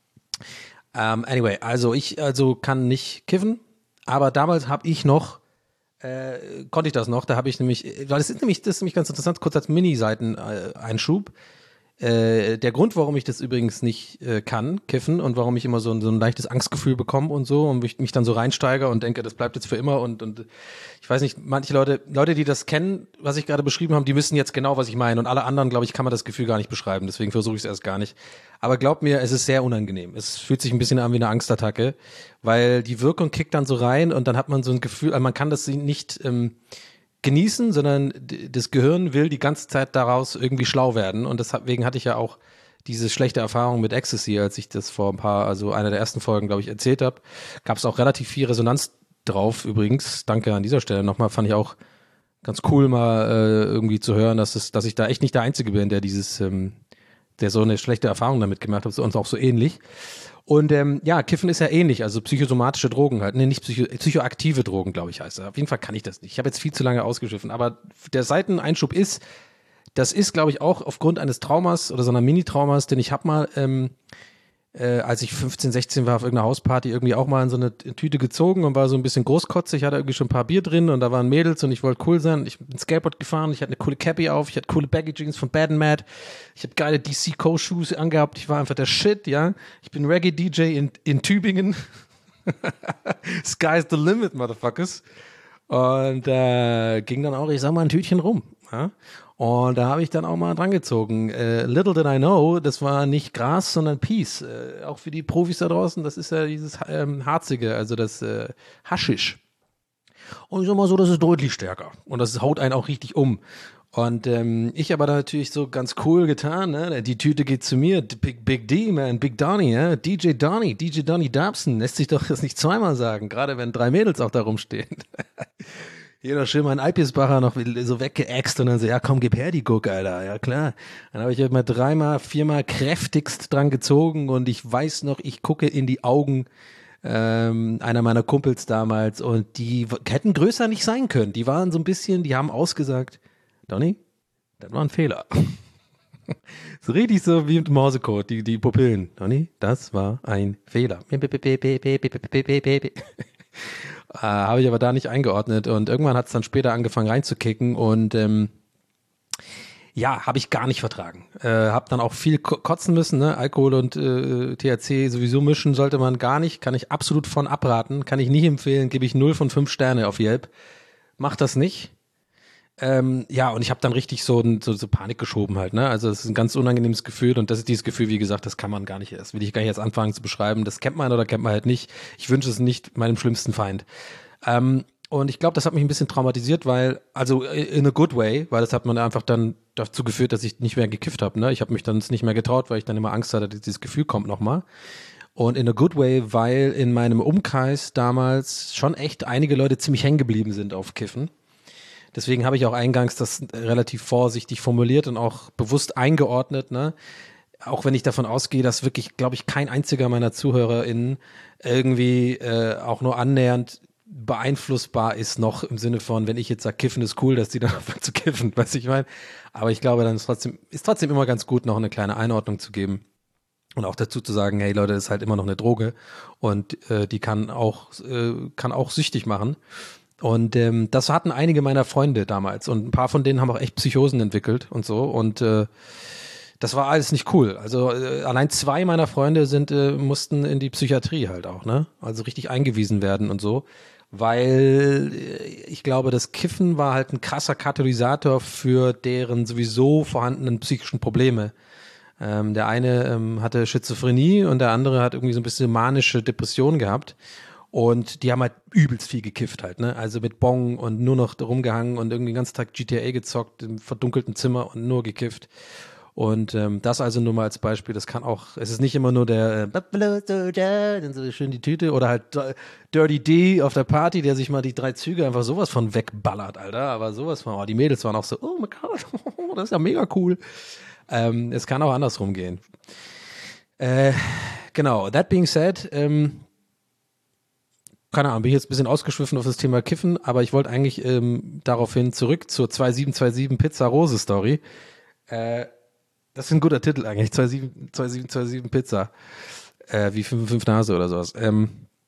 Um, anyway, also ich also kann nicht kiffen, aber damals habe ich noch, äh, konnte ich das noch, da habe ich nämlich, weil das ist nämlich, das ist nämlich ganz interessant, kurz als Mini-Seiten-Einschub. Äh, der Grund, warum ich das übrigens nicht äh, kann, kiffen, und warum ich immer so ein, so ein leichtes Angstgefühl bekomme und so und mich, mich dann so reinsteige und denke, das bleibt jetzt für immer, und, und ich weiß nicht, manche Leute, Leute, die das kennen, was ich gerade beschrieben habe, die wissen jetzt genau, was ich meine, und alle anderen, glaube ich, kann man das Gefühl gar nicht beschreiben, deswegen versuche ich es erst gar nicht. Aber glaubt mir, es ist sehr unangenehm. Es fühlt sich ein bisschen an wie eine Angstattacke, weil die Wirkung kickt dann so rein und dann hat man so ein Gefühl, also man kann das nicht ähm, genießen, sondern das Gehirn will die ganze Zeit daraus irgendwie schlau werden, und deswegen hatte ich ja auch diese schlechte Erfahrung mit Ecstasy, als ich das vor ein paar, also einer der ersten Folgen, glaube ich, erzählt habe, gab es auch relativ viel Resonanz drauf übrigens, danke an dieser Stelle nochmal, fand ich auch ganz cool mal äh, irgendwie zu hören, dass es, dass ich da echt nicht der Einzige bin, der dieses ähm, der so eine schlechte Erfahrung damit gemacht hat, und auch so ähnlich. Und ähm, ja, Kiffen ist ja ähnlich, also psychosomatische Drogen halt, nee, nicht psycho psychoaktive Drogen, glaube ich, heißt er. Auf jeden Fall kann ich das nicht. Ich habe jetzt viel zu lange ausgeschiffen, aber der Seiteneinschub ist, das ist, glaube ich, auch aufgrund eines Traumas oder so einer Mini-Traumas, denn ich habe mal, ähm, äh, als ich fünfzehn, sechzehn war, auf irgendeiner Hausparty irgendwie auch mal in so eine Tüte gezogen und war so ein bisschen großkotzig, hatte irgendwie schon ein paar Bier drin und da waren Mädels und ich wollte cool sein. Ich bin Skateboard gefahren, ich hatte eine coole Cappy auf, ich hatte coole Baggy Jeans von Bad and Mad, ich habe geile D C Co-Shoes angehabt, ich war einfach der Shit, ja. Ich bin Reggae-D J in, in Tübingen. Sky's the limit, Motherfuckers. Und äh, ging dann auch, ich sag mal, ein Tütchen rum. Ja? Und da habe ich dann auch mal dran gezogen. Äh, little did I know, das war nicht Gras, sondern Peace. Äh, auch für die Profis da draußen, das ist ja dieses ähm, Harzige, also das äh, Haschisch. Und ich sag mal so, das ist deutlich stärker. Und das haut einen auch richtig um. Und ähm, ich aber da natürlich so ganz cool getan, ne? Die Tüte geht zu mir, Big, Big D, man, Big Donny, ja? D J Donny, D J Donny Dobson, lässt sich doch das nicht zweimal sagen, gerade wenn drei Mädels auch da rumstehen. Jeder schön meinen Eipisbacher noch so weggeäxt und dann so, ja komm, gib her die Guck, Alter, ja klar. Dann habe ich halt mal dreimal, viermal kräftigst dran gezogen und ich weiß noch, ich gucke in die Augen ähm, einer meiner Kumpels damals und die hätten größer nicht sein können. Die waren so ein bisschen, die haben ausgesagt, Donny, das war ein Fehler. So richtig so wie mit Morsecode, die, die Pupillen. Donny, das war ein Fehler. Äh, habe ich aber da nicht eingeordnet und irgendwann hat es dann später angefangen reinzukicken und ähm, ja, habe ich gar nicht vertragen. Äh, habe dann auch viel ko kotzen müssen, ne? Alkohol und äh, T H C sowieso mischen sollte man gar nicht, kann ich absolut von abraten, kann ich nicht empfehlen, gebe ich null von fünf Sterne auf Yelp. Macht das nicht. Ähm, ja, und ich habe dann richtig so, so, so Panik geschoben halt, ne? Also es ist ein ganz unangenehmes Gefühl und das ist dieses Gefühl, wie gesagt, das kann man gar nicht, das will ich gar nicht jetzt anfangen zu beschreiben. Das kennt man oder kennt man halt nicht. Ich wünsche es nicht meinem schlimmsten Feind. Ähm, und ich glaube, das hat mich ein bisschen traumatisiert, weil, also in a good way, weil das hat man einfach dann dazu geführt, dass ich nicht mehr gekifft habe, ne? Ich habe mich dann nicht mehr getraut, weil ich dann immer Angst hatte, dass dieses Gefühl kommt nochmal. Und in a good way, weil in meinem Umkreis damals schon echt einige Leute ziemlich hängen geblieben sind auf Kiffen. Deswegen habe ich auch eingangs das relativ vorsichtig formuliert und auch bewusst eingeordnet, ne? Auch wenn ich davon ausgehe, dass wirklich, glaube ich, kein einziger meiner ZuhörerInnen irgendwie äh, auch nur annähernd beeinflussbar ist noch im Sinne von, wenn ich jetzt sage, Kiffen ist cool, dass die dann anfangen zu kiffen, weißt du, ich meine. Aber ich glaube, dann ist trotzdem, ist trotzdem immer ganz gut, noch eine kleine Einordnung zu geben. Und auch dazu zu sagen, hey Leute, das ist halt immer noch eine Droge und äh, die kann auch, äh, kann auch süchtig machen. Und ähm, das hatten einige meiner Freunde damals und ein paar von denen haben auch echt Psychosen entwickelt und so und äh, das war alles nicht cool. Also äh, allein zwei meiner Freunde sind äh, mussten in die Psychiatrie halt auch, ne? Also richtig eingewiesen werden und so, weil äh, ich glaube, das Kiffen war halt ein krasser Katalysator für deren sowieso vorhandenen psychischen Probleme. Ähm, der eine ähm, hatte Schizophrenie und der andere hat irgendwie so ein bisschen manische Depression gehabt. Und die haben halt übelst viel gekifft halt, ne? Also mit Bong und nur noch rumgehangen und irgendwie den ganzen Tag G T A gezockt im verdunkelten Zimmer und nur gekifft. Und ähm, das also nur mal als Beispiel, das kann auch, es ist nicht immer nur der äh, dann so schön die Tüte oder halt Dirty D auf der Party, der sich mal die drei Züge einfach sowas von wegballert, Alter. Aber sowas von, oh, die Mädels waren auch so, oh mein Gott, das ist ja mega cool. Ähm, es kann auch andersrum gehen. Äh, genau, that being said, ähm, keine Ahnung, bin ich jetzt ein bisschen ausgeschwiffen auf das Thema Kiffen, aber ich wollte eigentlich ähm, daraufhin zurück zur zwei sieben zwei sieben Pizza Rose Story. Äh, das ist ein guter Titel eigentlich, zwei sieben zwei sieben zwei sieben Pizza. Äh, wie fünf fünf Nase oder sowas. Ähm,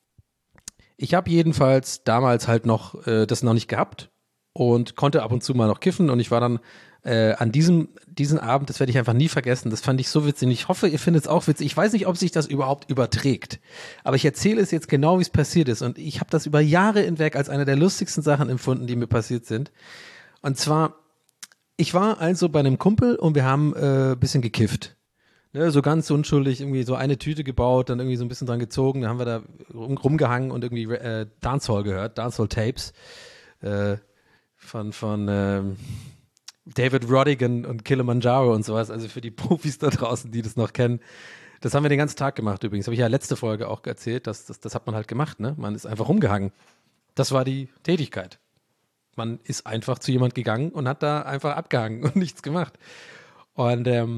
ich habe jedenfalls damals halt noch äh, das noch nicht gehabt und konnte ab und zu mal noch kiffen und ich war dann äh, an diesem diesen Abend, das werde ich einfach nie vergessen, das fand ich so witzig. Ich hoffe, ihr findet es auch witzig. Ich weiß nicht, ob sich das überhaupt überträgt, aber ich erzähle es jetzt genau, wie es passiert ist und ich habe das über Jahre hinweg als eine der lustigsten Sachen empfunden, die mir passiert sind. Und zwar, ich war also bei einem Kumpel und wir haben äh, ein bisschen gekifft. Ne, so ganz unschuldig, irgendwie so eine Tüte gebaut, dann irgendwie so ein bisschen dran gezogen, dann haben wir da rum, rumgehangen und irgendwie äh, Dancehall gehört, Dancehall-Tapes äh, von, von ähm, David Rodigan und Kilimanjaro und sowas, also für die Profis da draußen, die das noch kennen. Das haben wir den ganzen Tag gemacht übrigens. Habe ich ja letzte Folge auch erzählt, dass, das, das hat man halt gemacht, ne? Man ist einfach rumgehangen. Das war die Tätigkeit. Man ist einfach zu jemand gegangen und hat da einfach abgehangen und nichts gemacht. Und ähm,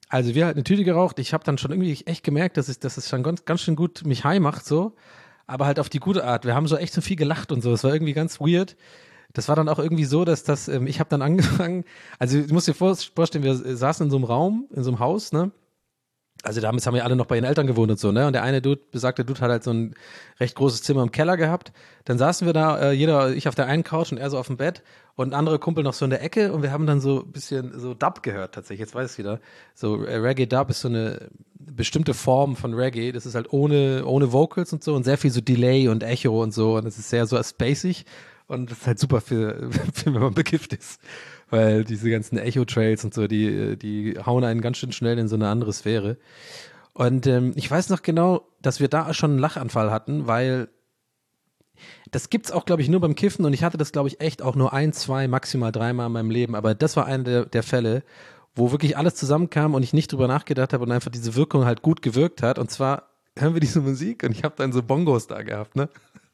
Also wir hatten eine Tüte geraucht. Ich habe dann schon irgendwie echt gemerkt, dass es, dass es schon ganz, ganz schön gut mich high macht, so. Aber halt auf die gute Art. Wir haben so echt so viel gelacht und so. Es war irgendwie ganz weird. Das war dann auch irgendwie so, dass das, ähm, ich habe dann angefangen, also du musst dir vor- vorstellen, wir saßen in so einem Raum, in so einem Haus, ne? Also damals haben wir alle noch bei ihren Eltern gewohnt und so, ne? Und der eine Dude, besagte Dude, hat halt so ein recht großes Zimmer im Keller gehabt. Dann saßen wir da, äh, jeder, ich auf der einen Couch und er so auf dem Bett und ein anderer Kumpel noch so in der Ecke und wir haben dann so ein bisschen so Dub gehört tatsächlich, jetzt weiß ich wieder. So äh, Reggae-Dub ist so eine bestimmte Form von Reggae, das ist halt ohne, ohne Vocals und so und sehr viel so Delay und Echo und so und es ist sehr so spacig und das ist halt super für, für wenn man bekifft ist. Weil diese ganzen Echo-Trails und so, die, die hauen einen ganz schön schnell in so eine andere Sphäre. Und ähm, ich weiß noch genau, dass wir da schon einen Lachanfall hatten, weil das gibt's auch, glaube ich, nur beim Kiffen und ich hatte das, glaube ich, echt auch nur ein, zwei, maximal dreimal in meinem Leben. Aber das war einer der, der Fälle, wo wirklich alles zusammenkam und ich nicht drüber nachgedacht habe und einfach diese Wirkung halt gut gewirkt hat. Und zwar hören wir diese Musik und ich habe dann so Bongos da gehabt, ne?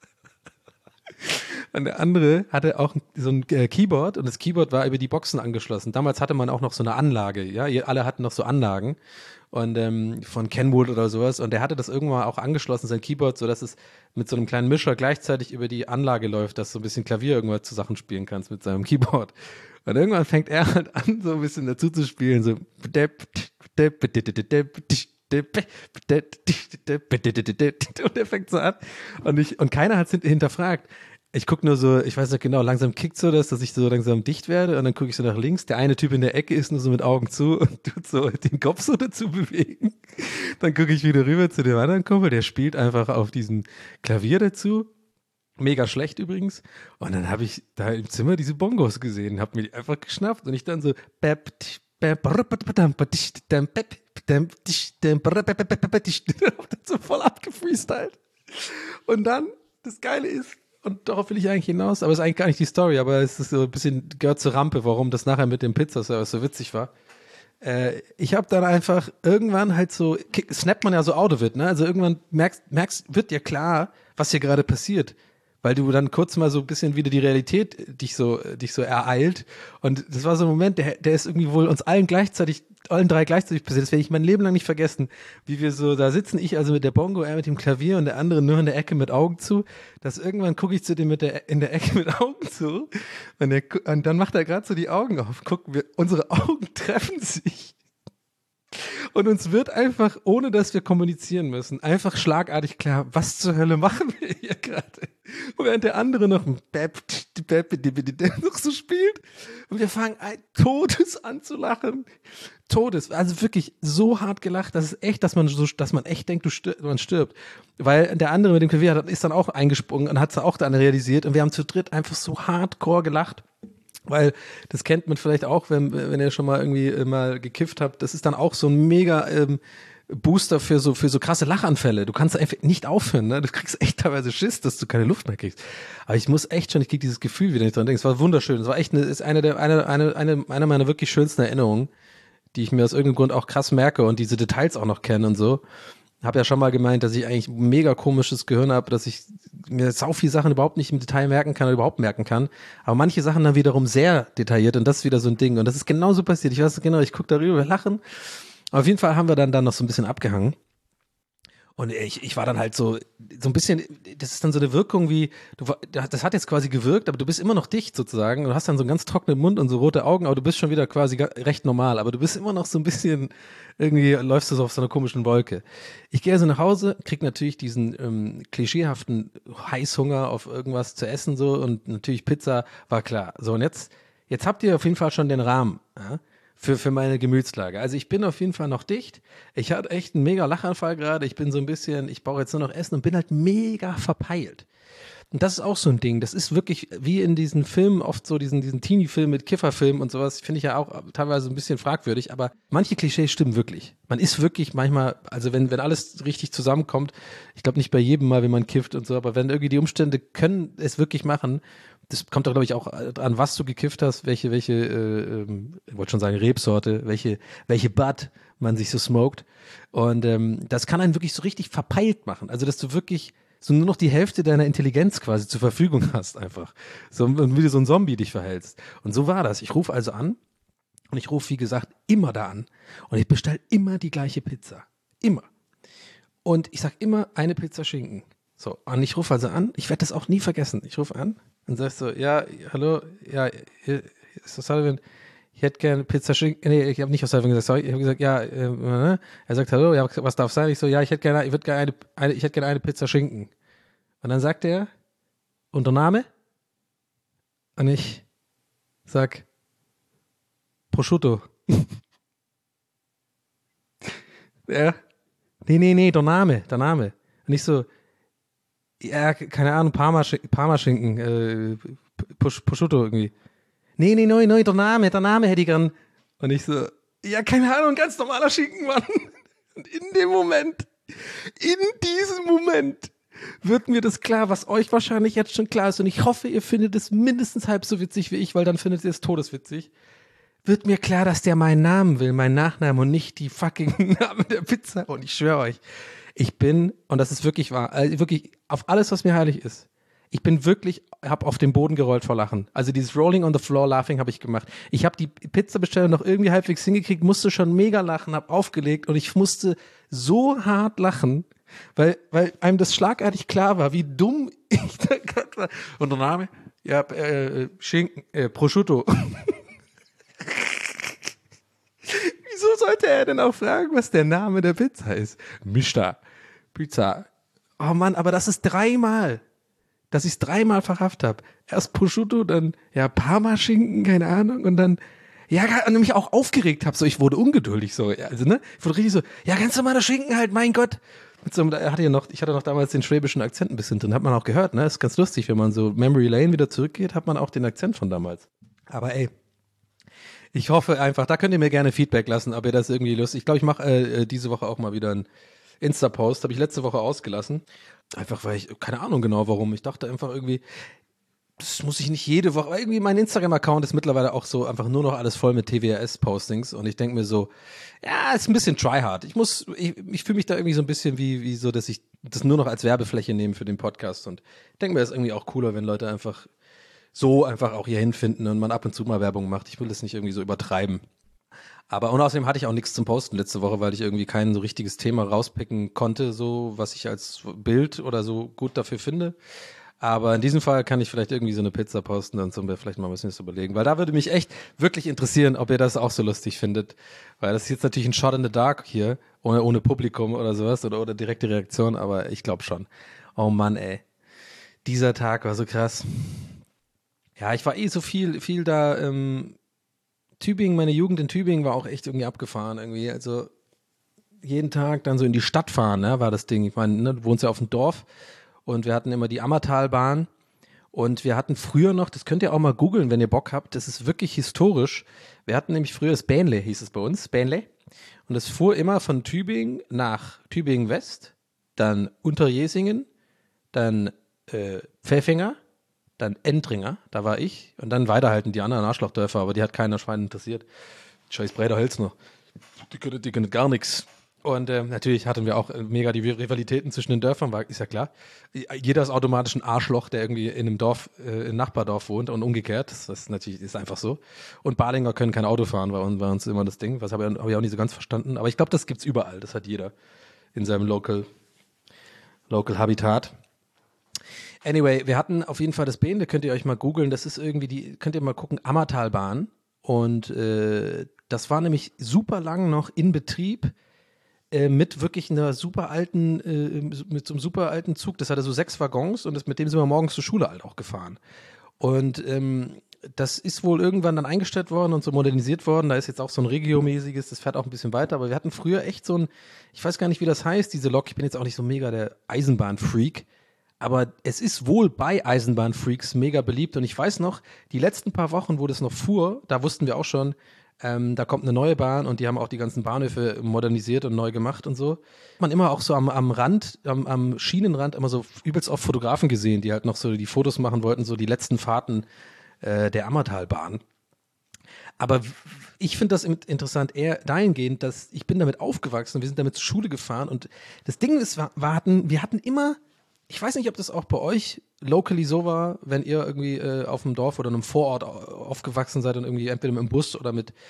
Und der andere hatte auch so ein äh, Keyboard und das Keyboard war über die Boxen angeschlossen. Damals hatte man auch noch so eine Anlage, ja, ihr alle hatten noch so Anlagen und ähm, von Kenwood oder sowas und der hatte das irgendwann auch angeschlossen, sein Keyboard, so dass es mit so einem kleinen Mischer gleichzeitig über die Anlage läuft, dass du so ein bisschen Klavier irgendwas zu Sachen spielen kannst mit seinem Keyboard. Und irgendwann fängt er halt an, so ein bisschen dazu zu spielen, so und er fängt so an und ich und keiner hat es hinterfragt. Ich gucke nur so, ich weiß nicht genau, langsam kickt so das, dass ich so langsam dicht werde und dann gucke ich so nach links. Der eine Typ in der Ecke ist nur so mit Augen zu und tut so den Kopf so dazu bewegen. Dann gucke ich wieder rüber zu dem anderen Kumpel, der spielt einfach auf diesem Klavier dazu. Mega schlecht übrigens. Und dann habe ich da im Zimmer diese Bongos gesehen, habe mir die einfach geschnappt und ich dann so so voll abgefreestylt. Und dann, das Geile ist, und darauf will ich eigentlich hinaus, aber es ist eigentlich gar nicht die Story, aber es ist so ein bisschen, gehört zur Rampe, warum das nachher mit dem Pizzaservice so witzig war. Äh, ich habe dann einfach irgendwann halt so, kick, snappt man ja so out of it, ne? Also irgendwann merkst, merkst, wird dir klar, was hier gerade passiert. Weil du dann kurz mal so ein bisschen wieder die Realität dich so, dich so ereilt. Und das war so ein Moment, der, der ist irgendwie wohl uns allen gleichzeitig, allen drei gleichzeitig passiert. Das werde ich mein Leben lang nicht vergessen. Wie wir so da sitzen, ich also mit der Bongo, er mit dem Klavier und der andere nur in der Ecke mit Augen zu. Dass irgendwann gucke ich zu dem mit der, in der Ecke mit Augen zu. Und, der, und dann macht er gerade so die Augen auf. Gucken wir, unsere Augen treffen sich. Und uns wird einfach, ohne dass wir kommunizieren müssen, einfach schlagartig klar, was zur Hölle machen wir hier gerade? Während der andere noch ein Bäb, Bäb, noch so spielt. Und wir fangen ein Todes an zu lachen. Todes, also wirklich so hart gelacht, dass es echt, dass man so, dass man echt denkt, du stirb, man stirbt. Weil der andere mit dem Klavier ist dann auch eingesprungen und hat es auch dann realisiert. Und wir haben zu dritt einfach so hardcore gelacht. Weil das kennt man vielleicht auch, wenn, wenn ihr schon mal irgendwie mal gekifft habt. Das ist dann auch so ein mega ähm, Booster für so für so krasse Lachanfälle. Du kannst einfach nicht aufhören, ne? Du kriegst echt teilweise Schiss, dass du keine Luft mehr kriegst. Aber ich muss echt schon, ich krieg dieses Gefühl wieder nicht dran denken. Es war wunderschön. Es war echt eine, ist eine der eine eine eine eine meiner wirklich schönsten Erinnerungen, die ich mir aus irgendeinem Grund auch krass merke und diese Details auch noch kenne und so. Habe ja schon mal gemeint, dass ich eigentlich ein mega komisches Gehirn habe, dass ich mir sau viele Sachen überhaupt nicht im Detail merken kann oder überhaupt merken kann. Aber manche Sachen dann wiederum sehr detailliert und das ist wieder so ein Ding. Und das ist genauso passiert. Ich weiß genau, ich gucke darüber, wir lachen. Aber auf jeden Fall haben wir dann, dann noch so ein bisschen abgehangen. Und ich, ich war dann halt so, so ein bisschen, das ist dann so eine Wirkung wie, du, das hat jetzt quasi gewirkt, aber du bist immer noch dicht sozusagen. Du hast dann so einen ganz trockenen Mund und so rote Augen, aber du bist schon wieder quasi recht normal. Aber du bist immer noch so ein bisschen, irgendwie läufst du so auf so einer komischen Wolke. Ich gehe also nach Hause, krieg natürlich diesen ähm, klischeehaften Heißhunger auf irgendwas zu essen so und natürlich Pizza, war klar. So und jetzt, jetzt habt ihr auf jeden Fall schon den Rahmen, ja? Für, für meine Gemütslage. Also ich bin auf jeden Fall noch dicht. Ich hatte echt einen mega Lachanfall gerade. Ich bin so ein bisschen, ich brauche jetzt nur noch Essen und bin halt mega verpeilt. Und das ist auch so ein Ding. Das ist wirklich wie in diesen Filmen, oft so diesen, diesen Teenie-Film mit Kifferfilmen und sowas, finde ich ja auch teilweise ein bisschen fragwürdig, aber manche Klischees stimmen wirklich. Man ist wirklich manchmal, also wenn, wenn alles richtig zusammenkommt, ich glaube nicht bei jedem Mal, wenn man kifft und so, aber wenn irgendwie die Umstände können es wirklich machen, das kommt doch, glaube ich, auch an, was du gekifft hast, welche, welche, äh, ähm, ich wollte schon sagen Rebsorte, welche, welche Bud man sich so smoked. Und ähm, das kann einen wirklich so richtig verpeilt machen. Also, dass du wirklich so nur noch die Hälfte deiner Intelligenz quasi zur Verfügung hast einfach. So, und wie du so ein Zombie dich verhältst. Und so war das. Ich rufe also an Und ich rufe, wie gesagt, immer da an. Und ich bestelle immer die gleiche Pizza. Immer. Und ich sage immer eine Pizza Schinken. So, und ich rufe also an. Ich werde das auch nie vergessen. Ich rufe an und sage so, ja, hallo, ja, hier ist Sullivan. Ich hätte gerne Pizza Schinken. Nee, ich habe nicht aus Sullivan gesagt, sorry. Ich habe gesagt, ja, äh, er sagt, hallo, ja, was darf sein? Ich so, ja, ich hätte gerne, ich würde gerne eine, eine, ich hätte gerne eine Pizza Schinken. Und dann sagt er, und der Name? Und ich sag, Prosciutto. Ja. Nee, nee, nee, der Name, der Name. Und ich so, ja, keine Ahnung, Parma-Schinken, Parma-Schinken, äh, Prosciutto irgendwie. Nee, nee, nee, nee, der Name, der Name hätte ich gern. Und ich so, ja, keine Ahnung, ganz normaler Schinken, Mann. Und in dem Moment, in diesem Moment wird mir das klar, was euch wahrscheinlich jetzt schon klar ist. Und ich hoffe, ihr findet es mindestens halb so witzig wie ich, weil dann findet ihr es todeswitzig. Wird mir klar, dass der meinen Namen will, meinen Nachnamen und nicht die fucking Namen der Pizza. Und ich schwöre euch, ich bin, und das ist wirklich wahr, also wirklich auf alles, was mir heilig ist, ich bin wirklich, habe auf den Boden gerollt vor Lachen. Also dieses Rolling on the Floor Laughing habe ich gemacht. Ich habe die Pizzabestellung noch irgendwie halbwegs hingekriegt, musste schon mega lachen, habe aufgelegt und ich musste so hart lachen, weil, weil einem das schlagartig klar war, wie dumm ich da gerade war. Und der Name? Ja, äh, Schinken, äh, Prosciutto. Wieso sollte er denn auch fragen, was der Name der Pizza ist? Mishta, Pizza. Oh Mann, aber das ist dreimal, dass ich es dreimal verrafft habe. Erst Prosciutto, dann ja Parma-Schinken, keine Ahnung, und dann ja, und mich auch aufgeregt habe, so ich wurde ungeduldig so, also ne, ich wurde richtig so, ja, ganz normaler Schinken halt, mein Gott. Mit so, er hatte ja noch, ich hatte noch damals den schwäbischen Akzent ein bisschen drin, hat man auch gehört, ne, ist ganz lustig, wenn man so Memory Lane wieder zurückgeht, hat man auch den Akzent von damals. Aber ey, ich hoffe einfach, da könnt ihr mir gerne Feedback lassen, ob ihr das irgendwie lustig. Ich glaube, ich mache äh, diese Woche auch mal wieder einen Insta-Post. Habe ich letzte Woche ausgelassen. Einfach, weil ich, keine Ahnung genau warum. Ich dachte einfach irgendwie, das muss ich nicht jede Woche. Irgendwie mein Instagram-Account ist mittlerweile auch so einfach nur noch alles voll mit T W R S-Postings. Und ich denke mir so, ja, ist ein bisschen tryhard. Ich muss, ich, ich fühle mich da irgendwie so ein bisschen wie, wie so, dass ich das nur noch als Werbefläche nehme für den Podcast. Und denke mir, das ist irgendwie auch cooler, wenn Leute einfach so einfach auch hier hinfinden und man ab und zu mal Werbung macht. Ich will das nicht irgendwie so übertreiben. Aber und außerdem hatte ich auch nichts zum Posten letzte Woche, weil ich irgendwie kein so richtiges Thema rauspicken konnte, so was ich als Bild oder so gut dafür finde. Aber in diesem Fall kann ich vielleicht irgendwie so eine Pizza posten, dann sollen wir vielleicht mal ein bisschen das überlegen. Weil da würde mich echt wirklich interessieren, ob ihr das auch so lustig findet. Weil das ist jetzt natürlich ein Shot in the dark hier, ohne, ohne Publikum oder sowas oder, oder direkte Reaktion, aber ich glaube schon. Oh Mann, ey. Dieser Tag war so krass. Ja, ich war eh so viel, viel da, ähm, Tübingen, meine Jugend in Tübingen war auch echt irgendwie abgefahren irgendwie, also jeden Tag dann so in die Stadt fahren, ne, war das Ding. Ich meine, ne, du wohnst ja auf dem Dorf und wir hatten immer die Ammertalbahn und wir hatten früher noch, das könnt ihr auch mal googeln, wenn ihr Bock habt, das ist wirklich historisch, wir hatten nämlich früher das Bähnle, hieß es bei uns, Bähnle, und das fuhr immer von Tübingen nach Tübingen West, dann Unterjesingen, dann äh, Pfäffinger, dann Endringer, da war ich, und dann weiter halt in die anderen Arschlochdörfer, aber die hat keiner Schwein interessiert. Scheiß Breder Hölzner, die können, die können gar nichts. Und äh, natürlich hatten wir auch äh, mega die Rivalitäten zwischen den Dörfern, war, ist ja klar. Jeder ist automatisch ein Arschloch, der irgendwie in einem Dorf, äh, im Nachbardorf wohnt und umgekehrt. Das ist natürlich ist einfach so. Und Balinger können kein Auto fahren, war, war uns immer das Ding. Was habe ich, hab ich auch nicht so ganz verstanden. Aber ich glaube, das gibt's überall. Das hat jeder in seinem Local, Local Habitat. Anyway, wir hatten auf jeden Fall das Bähnle, könnt ihr euch mal googeln, das ist irgendwie die, könnt ihr mal gucken, Ammertalbahn und äh, das war nämlich super lang noch in Betrieb äh, mit wirklich einer super alten, äh, mit so einem super alten Zug, das hatte so sechs Waggons und das, mit dem sind wir morgens zur Schule halt auch gefahren und ähm, das ist wohl irgendwann dann eingestellt worden und so modernisiert worden, da ist jetzt auch so ein Regio-mäßiges, das fährt auch ein bisschen weiter, aber wir hatten früher echt so ein, ich weiß gar nicht, wie das heißt, diese Lok, ich bin jetzt auch nicht so mega der Eisenbahn-Freak, aber es ist wohl bei Eisenbahnfreaks mega beliebt und ich weiß noch, die letzten paar Wochen, wo das noch fuhr, da wussten wir auch schon, ähm, da kommt eine neue Bahn und die haben auch die ganzen Bahnhöfe modernisiert und neu gemacht und so. Man immer auch so am, am Rand, am, am Schienenrand immer so übelst oft Fotografen gesehen, die halt noch so die Fotos machen wollten, so die letzten Fahrten äh, der Ammertalbahn. Aber ich finde das interessant eher dahingehend, dass ich bin damit aufgewachsen, wir sind damit zur Schule gefahren und das Ding ist, wir hatten, wir hatten immer, ich weiß nicht, ob das auch bei euch locally so war, wenn ihr irgendwie äh, auf dem Dorf oder in einem Vorort aufgewachsen seid und irgendwie entweder mit dem Bus oder mit,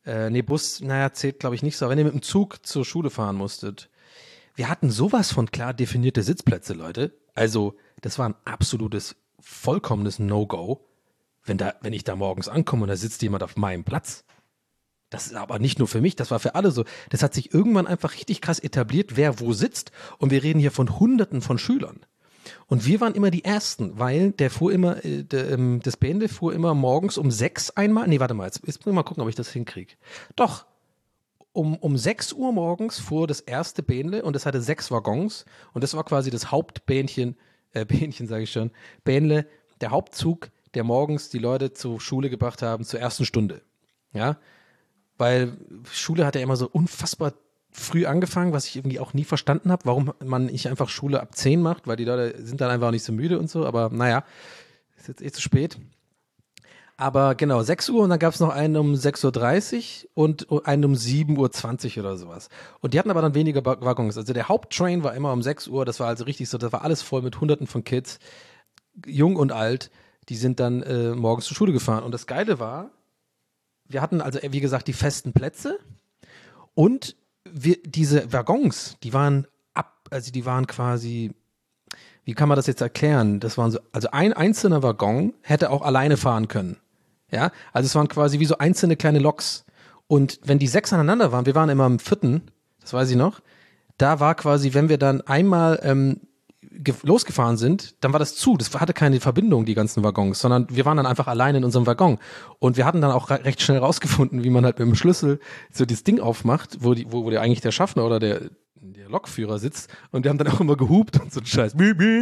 Äh, nee, Bus, naja, zählt glaube ich nicht so. Aber wenn ihr mit dem Zug zur Schule fahren musstet, wir hatten sowas von klar definierte Sitzplätze, Leute. Also, das war ein absolutes, vollkommenes No-Go, wenn da, wenn ich da morgens ankomme und da sitzt jemand auf meinem Platz. Das ist aber nicht nur für mich, das war für alle so. Das hat sich irgendwann einfach richtig krass etabliert, wer wo sitzt. Und wir reden hier von Hunderten von Schülern. Und wir waren immer die Ersten, weil der fuhr immer, äh, der, ähm, das Bändle fuhr immer morgens um sechs einmal. Nee, warte mal, jetzt, jetzt muss ich mal gucken, ob ich das hinkriege. Doch, um, um sechs Uhr morgens fuhr das erste Bändle und es hatte sechs Waggons. Und das war quasi das Hauptbähnchen, äh, Bähnchen sage ich schon, Bändle, der Hauptzug, der morgens die Leute zur Schule gebracht haben, zur ersten Stunde. Ja, weil Schule hat ja immer so unfassbar früh angefangen, was ich irgendwie auch nie verstanden habe, warum man nicht einfach Schule ab zehn macht, weil die Leute sind dann einfach auch nicht so müde und so, aber naja, ist jetzt eh zu spät. Aber genau, sechs Uhr und dann gab es noch einen um sechs Uhr dreißig und einen um sieben Uhr zwanzig oder sowas. Und die hatten aber dann weniger Waggons. Also der Haupttrain war immer um sechs Uhr, das war also richtig so, das war alles voll mit Hunderten von Kids, jung und alt, die sind dann äh, morgens zur Schule gefahren. Und das Geile war, wir hatten also, wie gesagt, die festen Plätze und wir, diese Waggons, die waren ab, also die waren quasi, wie kann man das jetzt erklären? Das waren so, also ein einzelner Waggon hätte auch alleine fahren können. Ja, also es waren quasi wie so einzelne kleine Loks. Und wenn die sechs aneinander waren, wir waren immer im vierten, das weiß ich noch, da war quasi, wenn wir dann einmal ähm, losgefahren sind, dann war das zu. Das hatte keine Verbindung, die ganzen Waggons, sondern wir waren dann einfach alleine in unserem Waggon. Und wir hatten dann auch recht schnell rausgefunden, wie man halt mit dem Schlüssel so dieses Ding aufmacht, wo, die, wo, wo der eigentlich der Schaffner oder der, der Lokführer sitzt. Und wir haben dann auch immer gehupt und so ein Scheiß.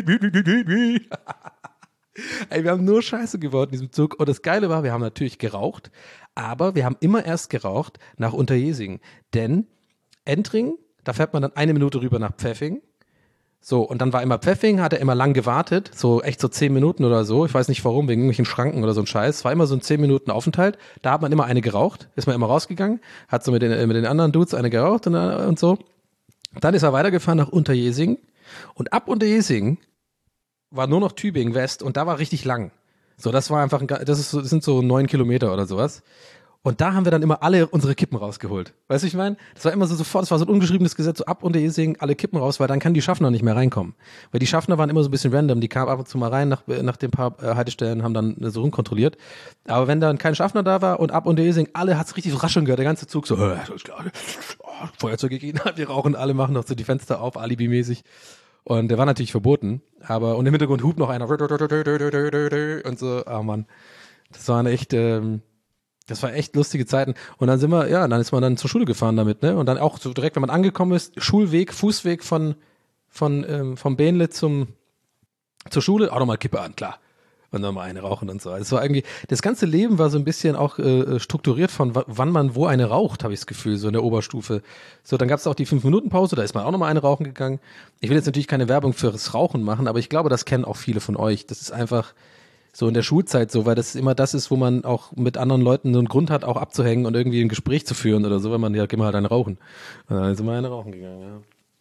Ey, wir haben nur Scheiße gebaut in diesem Zug. Und das Geile war, wir haben natürlich geraucht, aber wir haben immer erst geraucht nach Unterjesing. Denn Entring, da fährt man dann eine Minute rüber nach Pfeffing. So, und dann war immer Pfeffing, hat er immer lang gewartet, so echt so zehn Minuten oder so, ich weiß nicht warum, wegen irgendwelchen Schranken oder so ein Scheiß, war immer so ein zehn Minuten Aufenthalt, da hat man immer eine geraucht, ist man immer rausgegangen, hat so mit den, mit den anderen Dudes eine geraucht und, und so. Dann ist er weitergefahren nach Unterjesing und ab Unterjesing war nur noch Tübingen West und da war richtig lang. So, das war einfach, ein, das, ist, das sind so neun Kilometer oder sowas. Und da haben wir dann immer alle unsere Kippen rausgeholt. Weißt du, ich meine? Das war immer so sofort, das war so ein ungeschriebenes Gesetz, so ab Unterjesing, alle Kippen raus, weil dann kann die Schaffner nicht mehr reinkommen. Weil die Schaffner waren immer so ein bisschen random, die kamen ab und zu mal rein nach, nach den paar äh, Haltestellen, haben dann so rumkontrolliert. Aber wenn dann kein Schaffner da war und ab Unterjesing, alle hat's richtig so rascheln gehört, der ganze Zug so, äh, alles klar, oh, Feuerzeug gegeben, wir rauchen, alle machen noch so die Fenster auf, alibimäßig. Und der war natürlich verboten, aber und im Hintergrund hupt noch einer und so, ah Mann, das waren echt, ähm, das war echt lustige Zeiten. Und dann sind wir, ja, dann ist man dann zur Schule gefahren damit, ne? Und dann auch so direkt, wenn man angekommen ist, Schulweg, Fußweg von, von, ähm, vom Bähnle zum, zur Schule, auch nochmal Kippe an, klar. Und dann mal eine rauchen und so. Also es war irgendwie, das ganze Leben war so ein bisschen auch äh, strukturiert von w- wann man wo eine raucht, habe ich das Gefühl, so in der Oberstufe. So, dann gab es auch die fünf-Minuten-Pause, da ist man auch nochmal eine rauchen gegangen. Ich will jetzt natürlich keine Werbung fürs Rauchen machen, aber ich glaube, das kennen auch viele von euch. Das ist einfach so in der Schulzeit so, weil das immer das ist, wo man auch mit anderen Leuten so einen Grund hat, auch abzuhängen und irgendwie ein Gespräch zu führen oder so, wenn man ja, geh mal halt eine rauchen. Und dann ist immer eine rauchen gegangen, ja.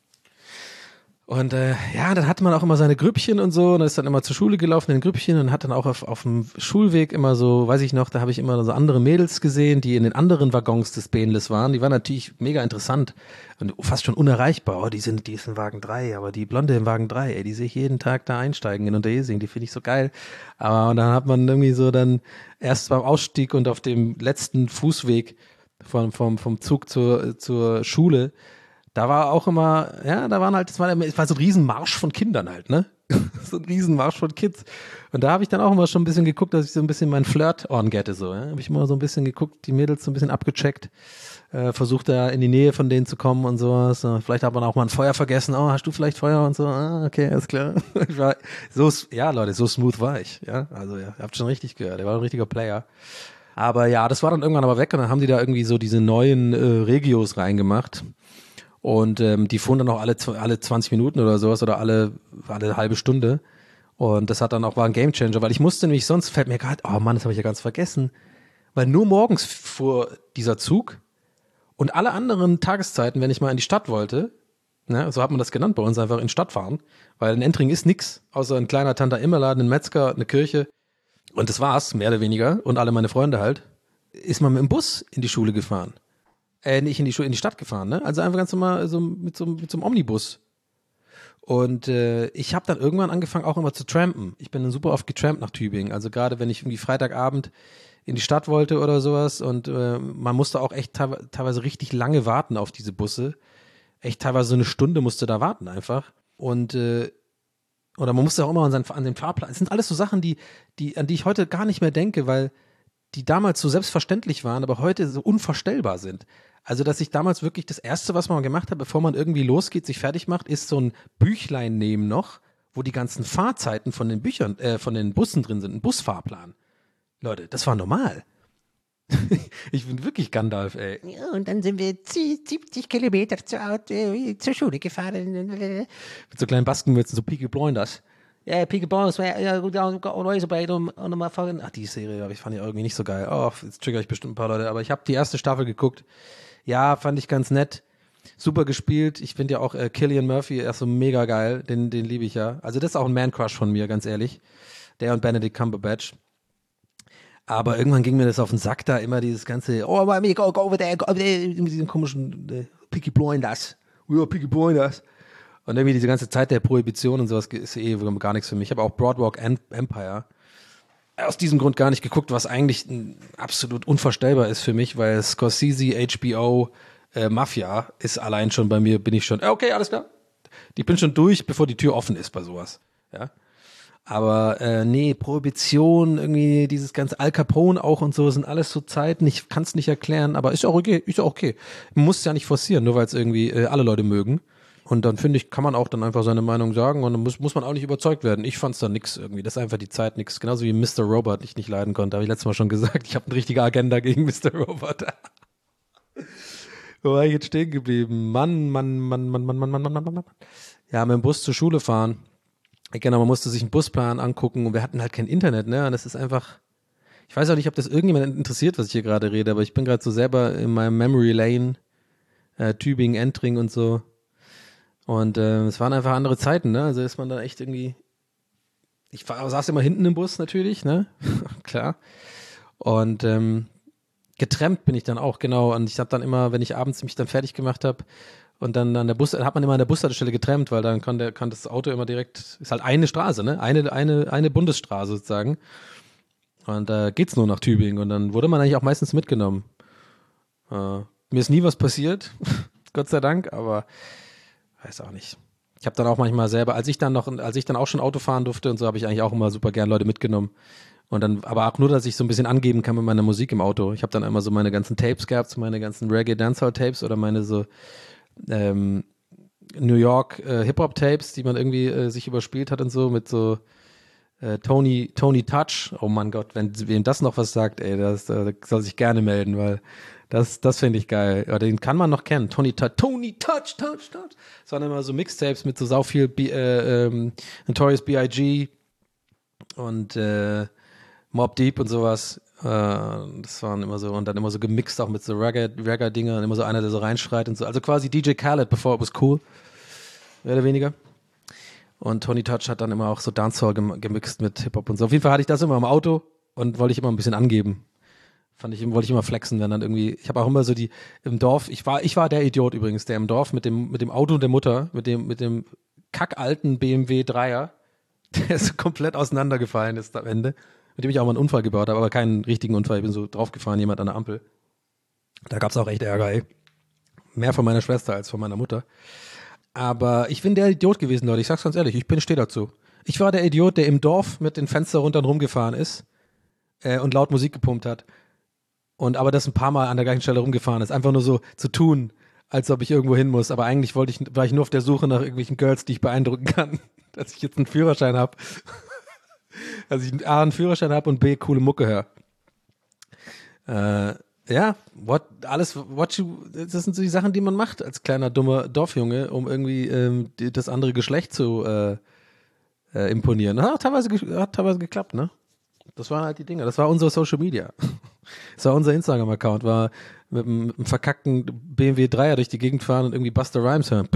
Und äh, ja, dann hatte man auch immer seine Grüppchen und so und ist dann immer zur Schule gelaufen in den Grüppchen und hat dann auch auf, auf dem Schulweg immer so, weiß ich noch, da habe ich immer so andere Mädels gesehen, die in den anderen Waggons des Bähnles waren. Die waren natürlich mega interessant und fast schon unerreichbar. Oh, die sind, die ist in Wagen drei, aber die Blonde im Wagen drei, ey, die sehe ich jeden Tag da einsteigen in Unterjesing, die finde ich so geil. Aber und dann hat man irgendwie so dann erst beim Ausstieg und auf dem letzten Fußweg vom, vom, vom Zug zur, zur Schule, da war auch immer, ja, da waren halt, es war, es war so ein Riesenmarsch von Kindern halt, ne? So ein Riesenmarsch von Kids. Und da habe ich dann auch immer schon ein bisschen geguckt, dass ich so ein bisschen meinen Flirt on gette, so, ja? Habe ich immer so ein bisschen geguckt, die Mädels so ein bisschen abgecheckt, äh, versucht da in die Nähe von denen zu kommen und sowas. So, vielleicht hat man auch mal ein Feuer vergessen, oh, hast du vielleicht Feuer und so, ah, okay, alles klar. Ich war so, ja, Leute, so smooth war ich, ja? Also, ja, ihr habt schon richtig gehört, der war ein richtiger Player. Aber ja, das war dann irgendwann aber weg und dann haben die da irgendwie so diese neuen äh, Regios reingemacht. Und ähm, die fuhren dann auch alle alle zwanzig Minuten oder sowas oder alle alle halbe Stunde. Und das hat dann auch war ein Gamechanger, weil ich musste nämlich sonst fällt mir gerade, oh Mann, das habe ich ja ganz vergessen, weil nur morgens fuhr dieser Zug und alle anderen Tageszeiten, wenn ich mal in die Stadt wollte, ne, so hat man das genannt bei uns, einfach in die Stadt fahren, weil in Entring ist nix, außer ein kleiner Tante-Immerladen, ein Metzger, eine Kirche und das war's, mehr oder weniger und alle meine Freunde halt. ist man mit dem Bus in die Schule gefahren. Äh, nicht in die Schule, in die Stadt gefahren, ne? Also einfach ganz normal so mit so, mit so einem Omnibus. Und äh, ich habe dann irgendwann angefangen, auch immer zu trampen. Ich bin dann super oft getrampt nach Tübingen. Also gerade wenn ich irgendwie Freitagabend in die Stadt wollte oder sowas und äh, man musste auch echt te- teilweise richtig lange warten auf diese Busse. Echt teilweise so eine Stunde musste da warten einfach. Und äh, oder man musste auch immer an, seinen, an den Fahrplan. Es sind alles so Sachen, die, die, an die ich heute gar nicht mehr denke, weil die damals so selbstverständlich waren, aber heute so unvorstellbar sind. Also, dass ich damals wirklich das Erste, was man gemacht hat, bevor man irgendwie losgeht, sich fertig macht, ist so ein Büchlein nehmen noch, wo die ganzen Fahrzeiten von den Büchern, äh, von den Bussen drin sind, ein Busfahrplan. Leute, das war normal. Ich bin wirklich Gandalf, ey. Ja, und dann sind wir siebzig Kilometer zur, Auto, äh, zur Schule gefahren. Mit so kleinen Baskenmützen, so Peaky Blinders. Ja, Peaky Blinders, ja, always obeyed on my fucking... Ach, die Serie, ich fand die irgendwie nicht so geil. Oh, jetzt triggere ich bestimmt ein paar Leute, aber ich habe die erste Staffel geguckt. Ja, fand ich ganz nett. Super gespielt. Ich finde ja auch äh, Cillian Murphy, er ist so mega geil. Den, den liebe ich ja. Also das ist auch ein Man-Crush von mir, ganz ehrlich. Der und Benedict Cumberbatch. Aber irgendwann ging mir das auf den Sack da, immer dieses ganze, oh, my, go, go over there, go over there, mit diesen komischen äh, Peaky Blinders. Ja, Peaky Blinders. Und irgendwie diese ganze Zeit der Prohibition und sowas ist eh gar nichts für mich. Ich habe auch Boardwalk Empire aus diesem Grund gar nicht geguckt, was eigentlich absolut unvorstellbar ist für mich, weil Scorsese, H B O, äh, Mafia ist allein schon bei mir, bin ich schon, okay, alles klar. Ich bin schon durch, bevor die Tür offen ist bei sowas. Ja. Aber äh, nee, Prohibition, irgendwie dieses ganze Al Capone auch und so, sind alles so Zeiten, ich kann es nicht erklären, aber ist auch okay, ist auch okay. Man muss es ja nicht forcieren, nur weil es irgendwie äh, alle Leute mögen. Und dann finde ich, kann man auch dann einfach seine Meinung sagen und dann muss, muss man auch nicht überzeugt werden. Ich fand es dann nix irgendwie. Das ist einfach die Zeit nix. Genauso wie Mister Robot ich nicht leiden konnte. Habe ich letztes Mal schon gesagt. Ich habe eine richtige Agenda gegen Mister Robot. Wo war ich jetzt stehen geblieben? Mann, Mann, Mann, Mann, Mann, Mann, Mann, Mann, Mann, Mann. Ja, mit dem Bus zur Schule fahren. Genau, man musste sich einen Busplan angucken und wir hatten halt kein Internet, ne? Und das ist einfach, ich weiß auch nicht, ob das irgendjemand interessiert, was ich hier gerade rede, aber ich bin gerade so selber in meinem Memory Lane, äh, Tübingen, Entring und so. Und äh, es waren einfach andere Zeiten, ne? Also ist man da echt irgendwie. Ich war, saß immer hinten im Bus natürlich, ne? Klar. Und ähm, getrennt bin ich dann auch, genau. Und ich habe dann immer, wenn ich abends mich dann fertig gemacht habe und dann an der Bus, hat man immer an der Bushaltestelle getrennt, weil dann kann der, kann das Auto immer direkt, ist halt eine Straße, ne? Eine, eine, eine Bundesstraße sozusagen. Und da äh, geht's nur nach Tübingen. Und dann wurde man eigentlich auch meistens mitgenommen. Äh, mir ist nie was passiert, Gott sei Dank, aber weiß auch nicht. Ich habe dann auch manchmal selber, als ich dann noch, als ich dann auch schon Auto fahren durfte und so, habe ich eigentlich auch immer super gern Leute mitgenommen. Und dann, aber auch nur, dass ich so ein bisschen angeben kann mit meiner Musik im Auto. Ich habe dann immer so meine ganzen Tapes gehabt, so meine ganzen Reggae-Dancehall-Tapes oder meine so ähm, New York äh, Hip-Hop-Tapes, die man irgendwie äh, sich überspielt hat und so mit so äh, Tony, Tony Touch. Oh mein Gott, wenn wem das noch was sagt, ey, das äh, soll sich gerne melden, weil Das, das finde ich geil. Ja, den kann man noch kennen. Tony Touch, Tony Touch, Touch, Touch. Das waren immer so Mixtapes mit so sau viel B, äh, ähm, Notorious B I G und äh, Mobb Deep und sowas. Äh, das waren immer so, und dann immer so gemixt auch mit so Reggae-Dinger und immer so einer, der so reinschreit und so. Also quasi D J Khaled, before it was cool. Mehr oder weniger. Und Tony Touch hat dann immer auch so Dancehall gem- gemixt mit Hip-Hop und so. Auf jeden Fall hatte ich das immer im Auto und wollte ich immer ein bisschen angeben. Fand ich, wollte ich immer flexen, wenn dann irgendwie, ich habe auch immer so die, im Dorf, ich war, ich war der Idiot übrigens, der im Dorf mit dem, mit dem Auto der Mutter, mit dem, mit dem kackalten B M W Dreier, der so komplett auseinandergefallen ist am Ende, mit dem ich auch mal einen Unfall gebaut habe, aber keinen richtigen Unfall, ich bin so draufgefahren, jemand an der Ampel. Da gab's auch echt Ärger, ey. Mehr von meiner Schwester als von meiner Mutter. Aber ich bin der Idiot gewesen, Leute, ich sag's ganz ehrlich, ich bin, stehe dazu. Ich war der Idiot, der im Dorf mit den Fenstern runter und rumgefahren ist äh, und laut Musik gepumpt hat. Und aber das ein paar Mal an der gleichen Stelle rumgefahren ist. Einfach nur so zu tun, als ob ich irgendwo hin muss. Aber eigentlich wollte ich, war ich nur auf der Suche nach irgendwelchen Girls, die ich beeindrucken kann, dass ich jetzt einen Führerschein habe. Dass ich A, einen Führerschein habe und B, coole Mucke höre. Äh, ja, what, alles, what you, das sind so die Sachen, die man macht als kleiner, dummer Dorfjunge, um irgendwie ähm, die, das andere Geschlecht zu äh, äh, imponieren. Hat teilweise, hat teilweise geklappt, ne? Das waren halt die Dinge. Das war unsere Social Media. Das war unser Instagram-Account. War mit einem, mit einem verkackten B M W Dreier durch die Gegend fahren und irgendwie Busta Rhymes hören.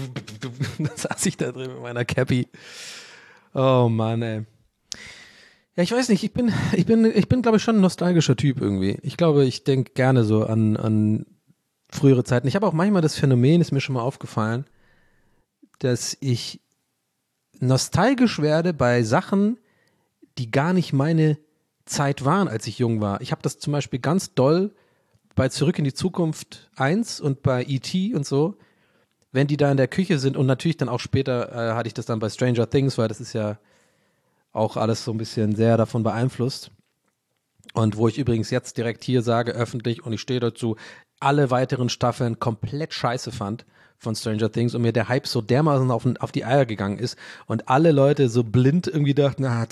Da saß ich da drin mit meiner Cappy. Oh Mann, ey. Ja, ich weiß nicht, ich bin, ich bin, ich bin, glaube ich, schon ein nostalgischer Typ irgendwie. Ich glaube, ich denke gerne so an, an frühere Zeiten. Ich habe auch manchmal das Phänomen, ist mir schon mal aufgefallen, dass ich nostalgisch werde bei Sachen, die gar nicht meine Zeit waren, als ich jung war. Ich habe das zum Beispiel ganz doll bei Zurück in die Zukunft eins und bei E T und so, wenn die da in der Küche sind und natürlich dann auch später äh, hatte ich das dann bei Stranger Things, weil das ist ja auch alles so ein bisschen sehr davon beeinflusst. Und wo ich übrigens jetzt direkt hier sage, öffentlich, und ich stehe dazu, alle weiteren Staffeln komplett scheiße fand von Stranger Things und mir der Hype so dermaßen auf, auf die Eier gegangen ist und alle Leute so blind irgendwie dachten, ah,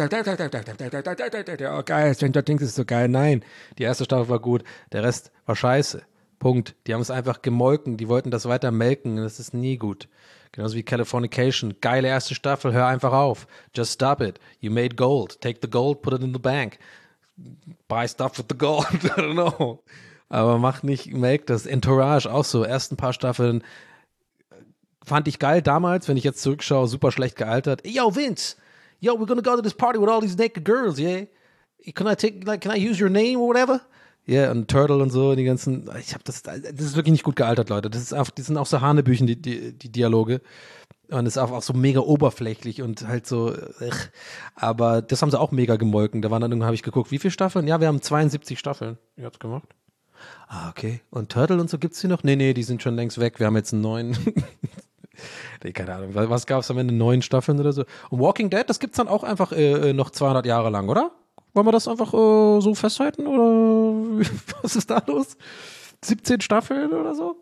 oh geil, Stranger Things ist so geil. Nein, die erste Staffel war gut, der Rest war scheiße. Punkt. Die haben es einfach gemolken, die wollten das weiter melken, das ist nie gut. Genauso wie Californication. Geile erste Staffel, hör einfach auf. Just stop it. You made gold. Take the gold, put it in the bank. Buy stuff with the gold. I don't know. Aber mach nicht, melk das. Entourage auch so. Ersten paar Staffeln fand ich geil damals, wenn ich jetzt zurückschaue, super schlecht gealtert. Yo, Vince. Yo, we're gonna go to this party with all these naked girls, yeah? Can I take, like, can I use your name or whatever? Ja, yeah, und Turtle und so, die ganzen, ich habe das, das ist wirklich nicht gut gealtert, Leute. Das ist einfach, die sind auch so Hanebüchen, die, die, die Dialoge. Und es ist auch, auch so mega oberflächlich und halt so, ech. Aber das haben sie auch mega gemolken. Da waren dann, habe ich geguckt, wie viele Staffeln? Ja, wir haben zweiundsiebzig Staffeln. Ihr habt's gemacht. Ah, okay. Und Turtle und so gibt's die noch? Nee, nee, die sind schon längst weg. Wir haben jetzt einen neuen. Nee, keine Ahnung. Was gab's am Ende? Neun Staffeln oder so? Und Walking Dead, das gibt's dann auch einfach äh, noch zweihundert Jahre lang, oder? Wollen wir das einfach äh, so festhalten oder was ist da los? siebzehn Staffeln oder so?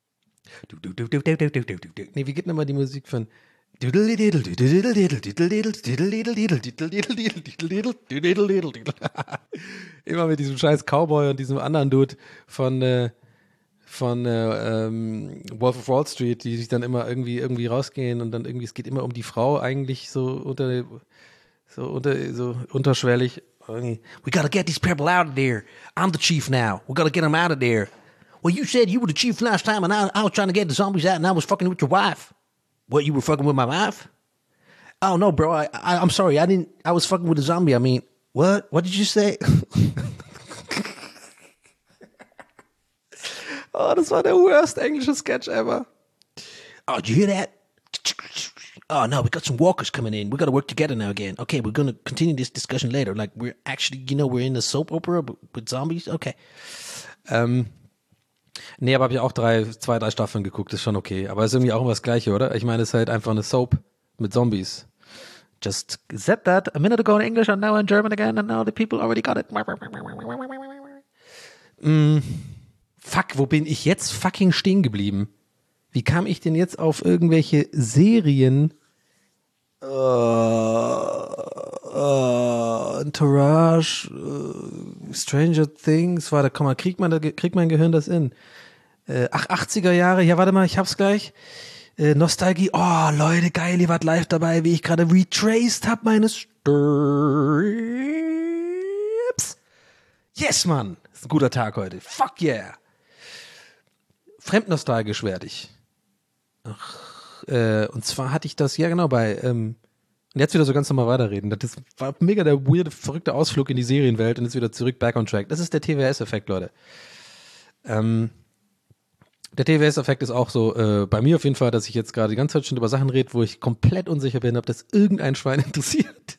Nee, wie geht denn immer die Musik von immer mit diesem scheiß Cowboy und diesem anderen Dude von äh, von äh, ähm, Wolf of Wall Street, die sich dann immer irgendwie irgendwie rausgehen und dann irgendwie, es geht immer um die Frau eigentlich so unter so unter so unterschwellig. We gotta get these people out of there. I'm the chief now. We gotta get them out of there. Well, you said you were the chief last time, and I, I was trying to get the zombies out, and I was fucking with your wife. What, you were fucking with my wife? Oh no, bro. I, I I'm sorry. I didn't. I was fucking with a zombie. I mean, what? What did you say? Oh, das war der worst englische Sketch ever. Oh, did you hear that? Oh no, we got some walkers coming in. We got to work together now again. Okay, we're gonna continue this discussion later. Like we're actually, you know, we're in a soap opera with zombies. Okay. Ähm, nee, aber habe ich auch drei, zwei, drei Staffeln geguckt. Ist schon okay. Aber ist irgendwie auch immer das Gleiche, oder? Ich meine, es ist halt einfach eine Soap mit Zombies. Just said that a minute ago in English and now in German again and now the people already got it. Mm, fuck, wo bin ich jetzt fucking stehen geblieben? Wie kam ich denn jetzt auf irgendwelche Serien? Uh, uh, Entourage, uh, Stranger Things, warte, komm mal, kriegt mein, kriegt mein Gehirn das in? Uh, ach, achtziger Jahre, ja, warte mal, ich hab's gleich. Uh, Nostalgie, oh, Leute, geil, ihr wart live dabei, wie ich gerade retraced hab meine Strips. Yes, Mann, ist ein guter Tag heute, fuck yeah. Fremdnostalgisch werde ich. Ach, äh, und zwar hatte ich das, ja genau, bei, ähm, und jetzt wieder so ganz normal weiterreden. Das war mega der weirde, verrückte Ausflug in die Serienwelt und jetzt wieder zurück, back on track. Das ist der T W S-Effekt, Leute. Ähm, der T W S-Effekt ist auch so, äh, bei mir auf jeden Fall, dass ich jetzt gerade die ganze Zeit schon über Sachen rede, wo ich komplett unsicher bin, ob das irgendein Schwein interessiert.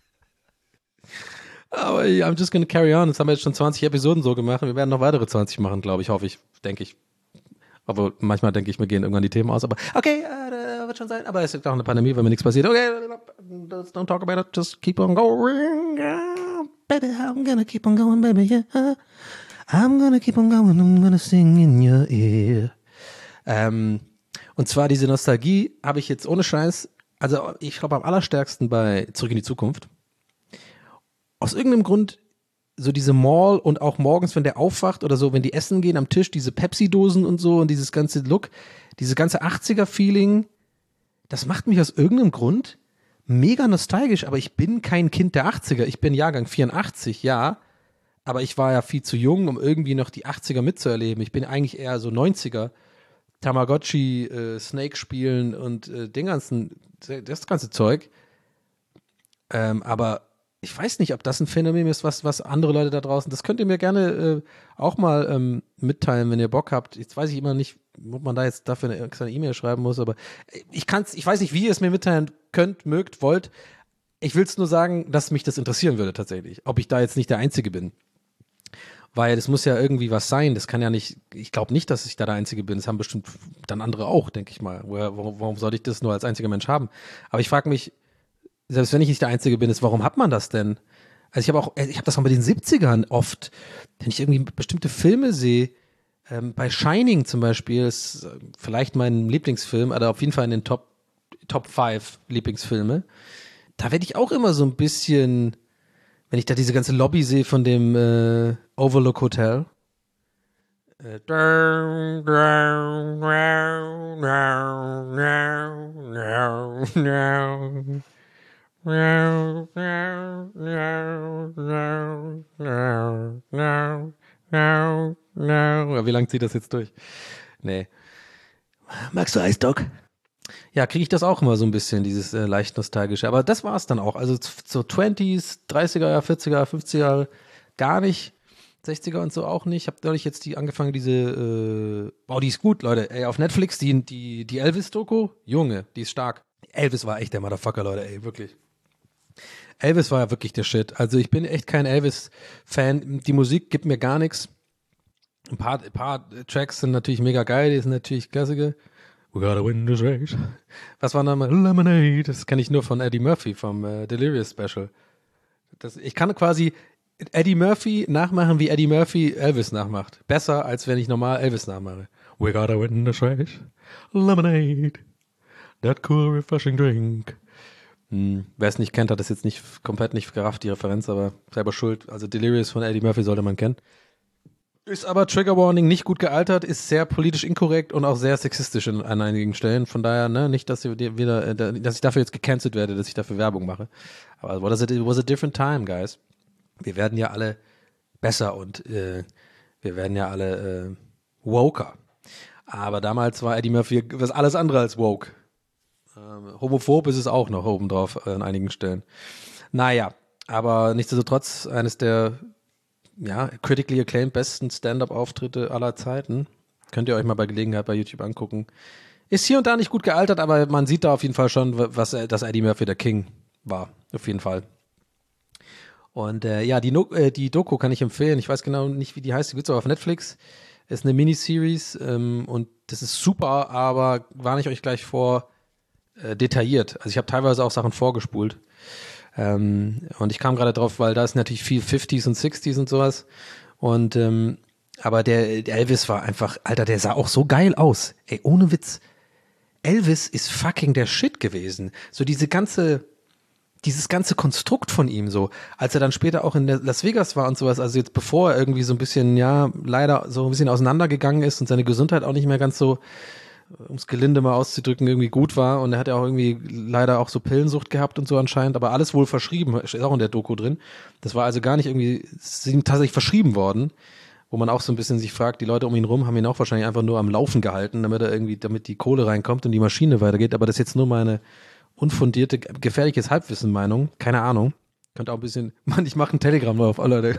Aber I'm just gonna carry on. Das haben wir jetzt schon zwanzig Episoden so gemacht und wir werden noch weitere zwanzig machen, glaube ich, hoffe ich, denke ich. Aber manchmal denke ich, mir gehen irgendwann die Themen aus. Aber okay, äh, wird schon sein. Aber es ist auch eine Pandemie, wenn mir nichts passiert. Okay, don't talk about it. Just keep on going. Yeah, baby, I'm gonna keep on going, baby. Yeah. I'm gonna keep on going. I'm gonna sing in your ear. Ähm, und zwar diese Nostalgie habe ich jetzt ohne Scheiß, also ich glaube am allerstärksten bei Zurück in die Zukunft. Aus irgendeinem Grund so diese Mall und auch morgens, wenn der aufwacht oder so, wenn die essen gehen am Tisch, diese Pepsi-Dosen und so und dieses ganze Look, diese ganze achtziger-Feeling, das macht mich aus irgendeinem Grund mega nostalgisch, aber ich bin kein Kind der achtziger, ich bin Jahrgang vierundachtzig, ja, aber ich war ja viel zu jung, um irgendwie noch die achtziger mitzuerleben. Ich bin eigentlich eher so neunziger, Tamagotchi, äh, Snake spielen und äh, den ganzen, das ganze Zeug, ähm, aber ich weiß nicht, ob das ein Phänomen ist, was, was andere Leute da draußen, das könnt ihr mir gerne äh, auch mal ähm, mitteilen, wenn ihr Bock habt. Jetzt weiß ich immer nicht, ob man da jetzt dafür eine extra E-Mail schreiben muss, aber ich kann's, ich weiß nicht, wie ihr es mir mitteilen könnt, mögt, wollt. Ich will es nur sagen, dass mich das interessieren würde tatsächlich, ob ich da jetzt nicht der Einzige bin. Weil das muss ja irgendwie was sein, das kann ja nicht, ich glaube nicht, dass ich da der Einzige bin, das haben bestimmt dann andere auch, denke ich mal. Woher, warum, warum sollte ich das nur als einziger Mensch haben? Aber ich frage mich, selbst wenn ich nicht der Einzige bin, ist, warum hat man das denn? Also ich habe auch, ich habe das auch mit den siebzigern oft, wenn ich irgendwie bestimmte Filme sehe, ähm, bei Shining zum Beispiel, ist vielleicht mein Lieblingsfilm, oder auf jeden Fall in den Top, Top fünf Lieblingsfilme, da werde ich auch immer so ein bisschen, wenn ich da diese ganze Lobby sehe von dem äh, Overlook Hotel. Äh, wie lang zieht das jetzt durch? Nee. Magst du Eisdog? Ja, kriege ich das auch immer so ein bisschen, dieses äh, leicht nostalgische. Aber das war es dann auch. Also so zwanziger, dreißiger, vierziger, fünfziger gar nicht. sechziger und so auch nicht. Ich habe dadurch jetzt die angefangen, diese, äh, wow, die ist gut, Leute. Ey, auf Netflix, die, die, die Elvis-Doku, Junge, die ist stark. Elvis war echt der Motherfucker, Leute, ey, wirklich. Elvis war ja wirklich der Shit. Also ich bin echt kein Elvis-Fan. Die Musik gibt mir gar nichts. Ein paar, ein paar Tracks sind natürlich mega geil, die sind natürlich Klassiker. We gotta win this race. Was war nochmal? Lemonade. Das kenne ich nur von Eddie Murphy vom äh, Delirious Special. Das, ich kann quasi Eddie Murphy nachmachen, wie Eddie Murphy Elvis nachmacht. Besser, als wenn ich normal Elvis nachmache. We gotta win this race. Lemonade. That cool refreshing drink. Hm, wer es nicht kennt, hat das jetzt nicht komplett nicht gerafft, die Referenz, aber selber schuld. Also Delirious von Eddie Murphy sollte man kennen. Ist aber, Trigger Warning, nicht gut gealtert, ist sehr politisch inkorrekt und auch sehr sexistisch in, an einigen Stellen. Von daher, ne, nicht, dass, ihr wieder, dass ich dafür jetzt gecancelt werde, dass ich dafür Werbung mache. Aber was it was a different time, guys. Wir werden ja alle besser und äh, wir werden ja alle äh, woker. Aber damals war Eddie Murphy was alles andere als woke. Ähm, homophob ist es auch noch obendrauf äh, an einigen Stellen. Naja, aber nichtsdestotrotz eines der ja, critically acclaimed besten Stand-up-Auftritte aller Zeiten. Könnt ihr euch mal bei Gelegenheit bei YouTube angucken. Ist hier und da nicht gut gealtert, aber man sieht da auf jeden Fall schon, was, dass Eddie Murphy der King war. Auf jeden Fall. Und äh, ja, die, no äh, die Doku kann ich empfehlen. Ich weiß genau nicht, wie die heißt. Die gibt's auch auf Netflix. Ist eine Miniseries ähm, und das ist super, aber warne ich euch gleich vor, äh, detailliert. Also ich habe teilweise auch Sachen vorgespult. Ähm, und ich kam gerade drauf, weil da ist natürlich viel fünfziger und sechziger und sowas. Und ähm, aber der, der Elvis war einfach, Alter, der sah auch so geil aus. Ey, ohne Witz. Elvis ist fucking der Shit gewesen. So diese ganze, dieses ganze Konstrukt von ihm so, als er dann später auch in Las Vegas war und sowas, also jetzt bevor er irgendwie so ein bisschen, ja, leider so ein bisschen auseinandergegangen ist und seine Gesundheit auch nicht mehr ganz so, um es gelinde mal auszudrücken, irgendwie gut war und er hat ja auch irgendwie leider auch so Pillensucht gehabt und so anscheinend, aber alles wohl verschrieben, ist auch in der Doku drin. Das war also gar nicht irgendwie, ist ihm tatsächlich verschrieben worden, wo man auch so ein bisschen sich fragt, die Leute um ihn rum haben ihn auch wahrscheinlich einfach nur am Laufen gehalten, damit er irgendwie, damit die Kohle reinkommt und die Maschine weitergeht, aber das ist jetzt nur meine unfundierte, gefährliches Halbwissen-Meinung, keine Ahnung. Könnte auch ein bisschen, Mann, ich mache einen Telegram auf, oh Leute.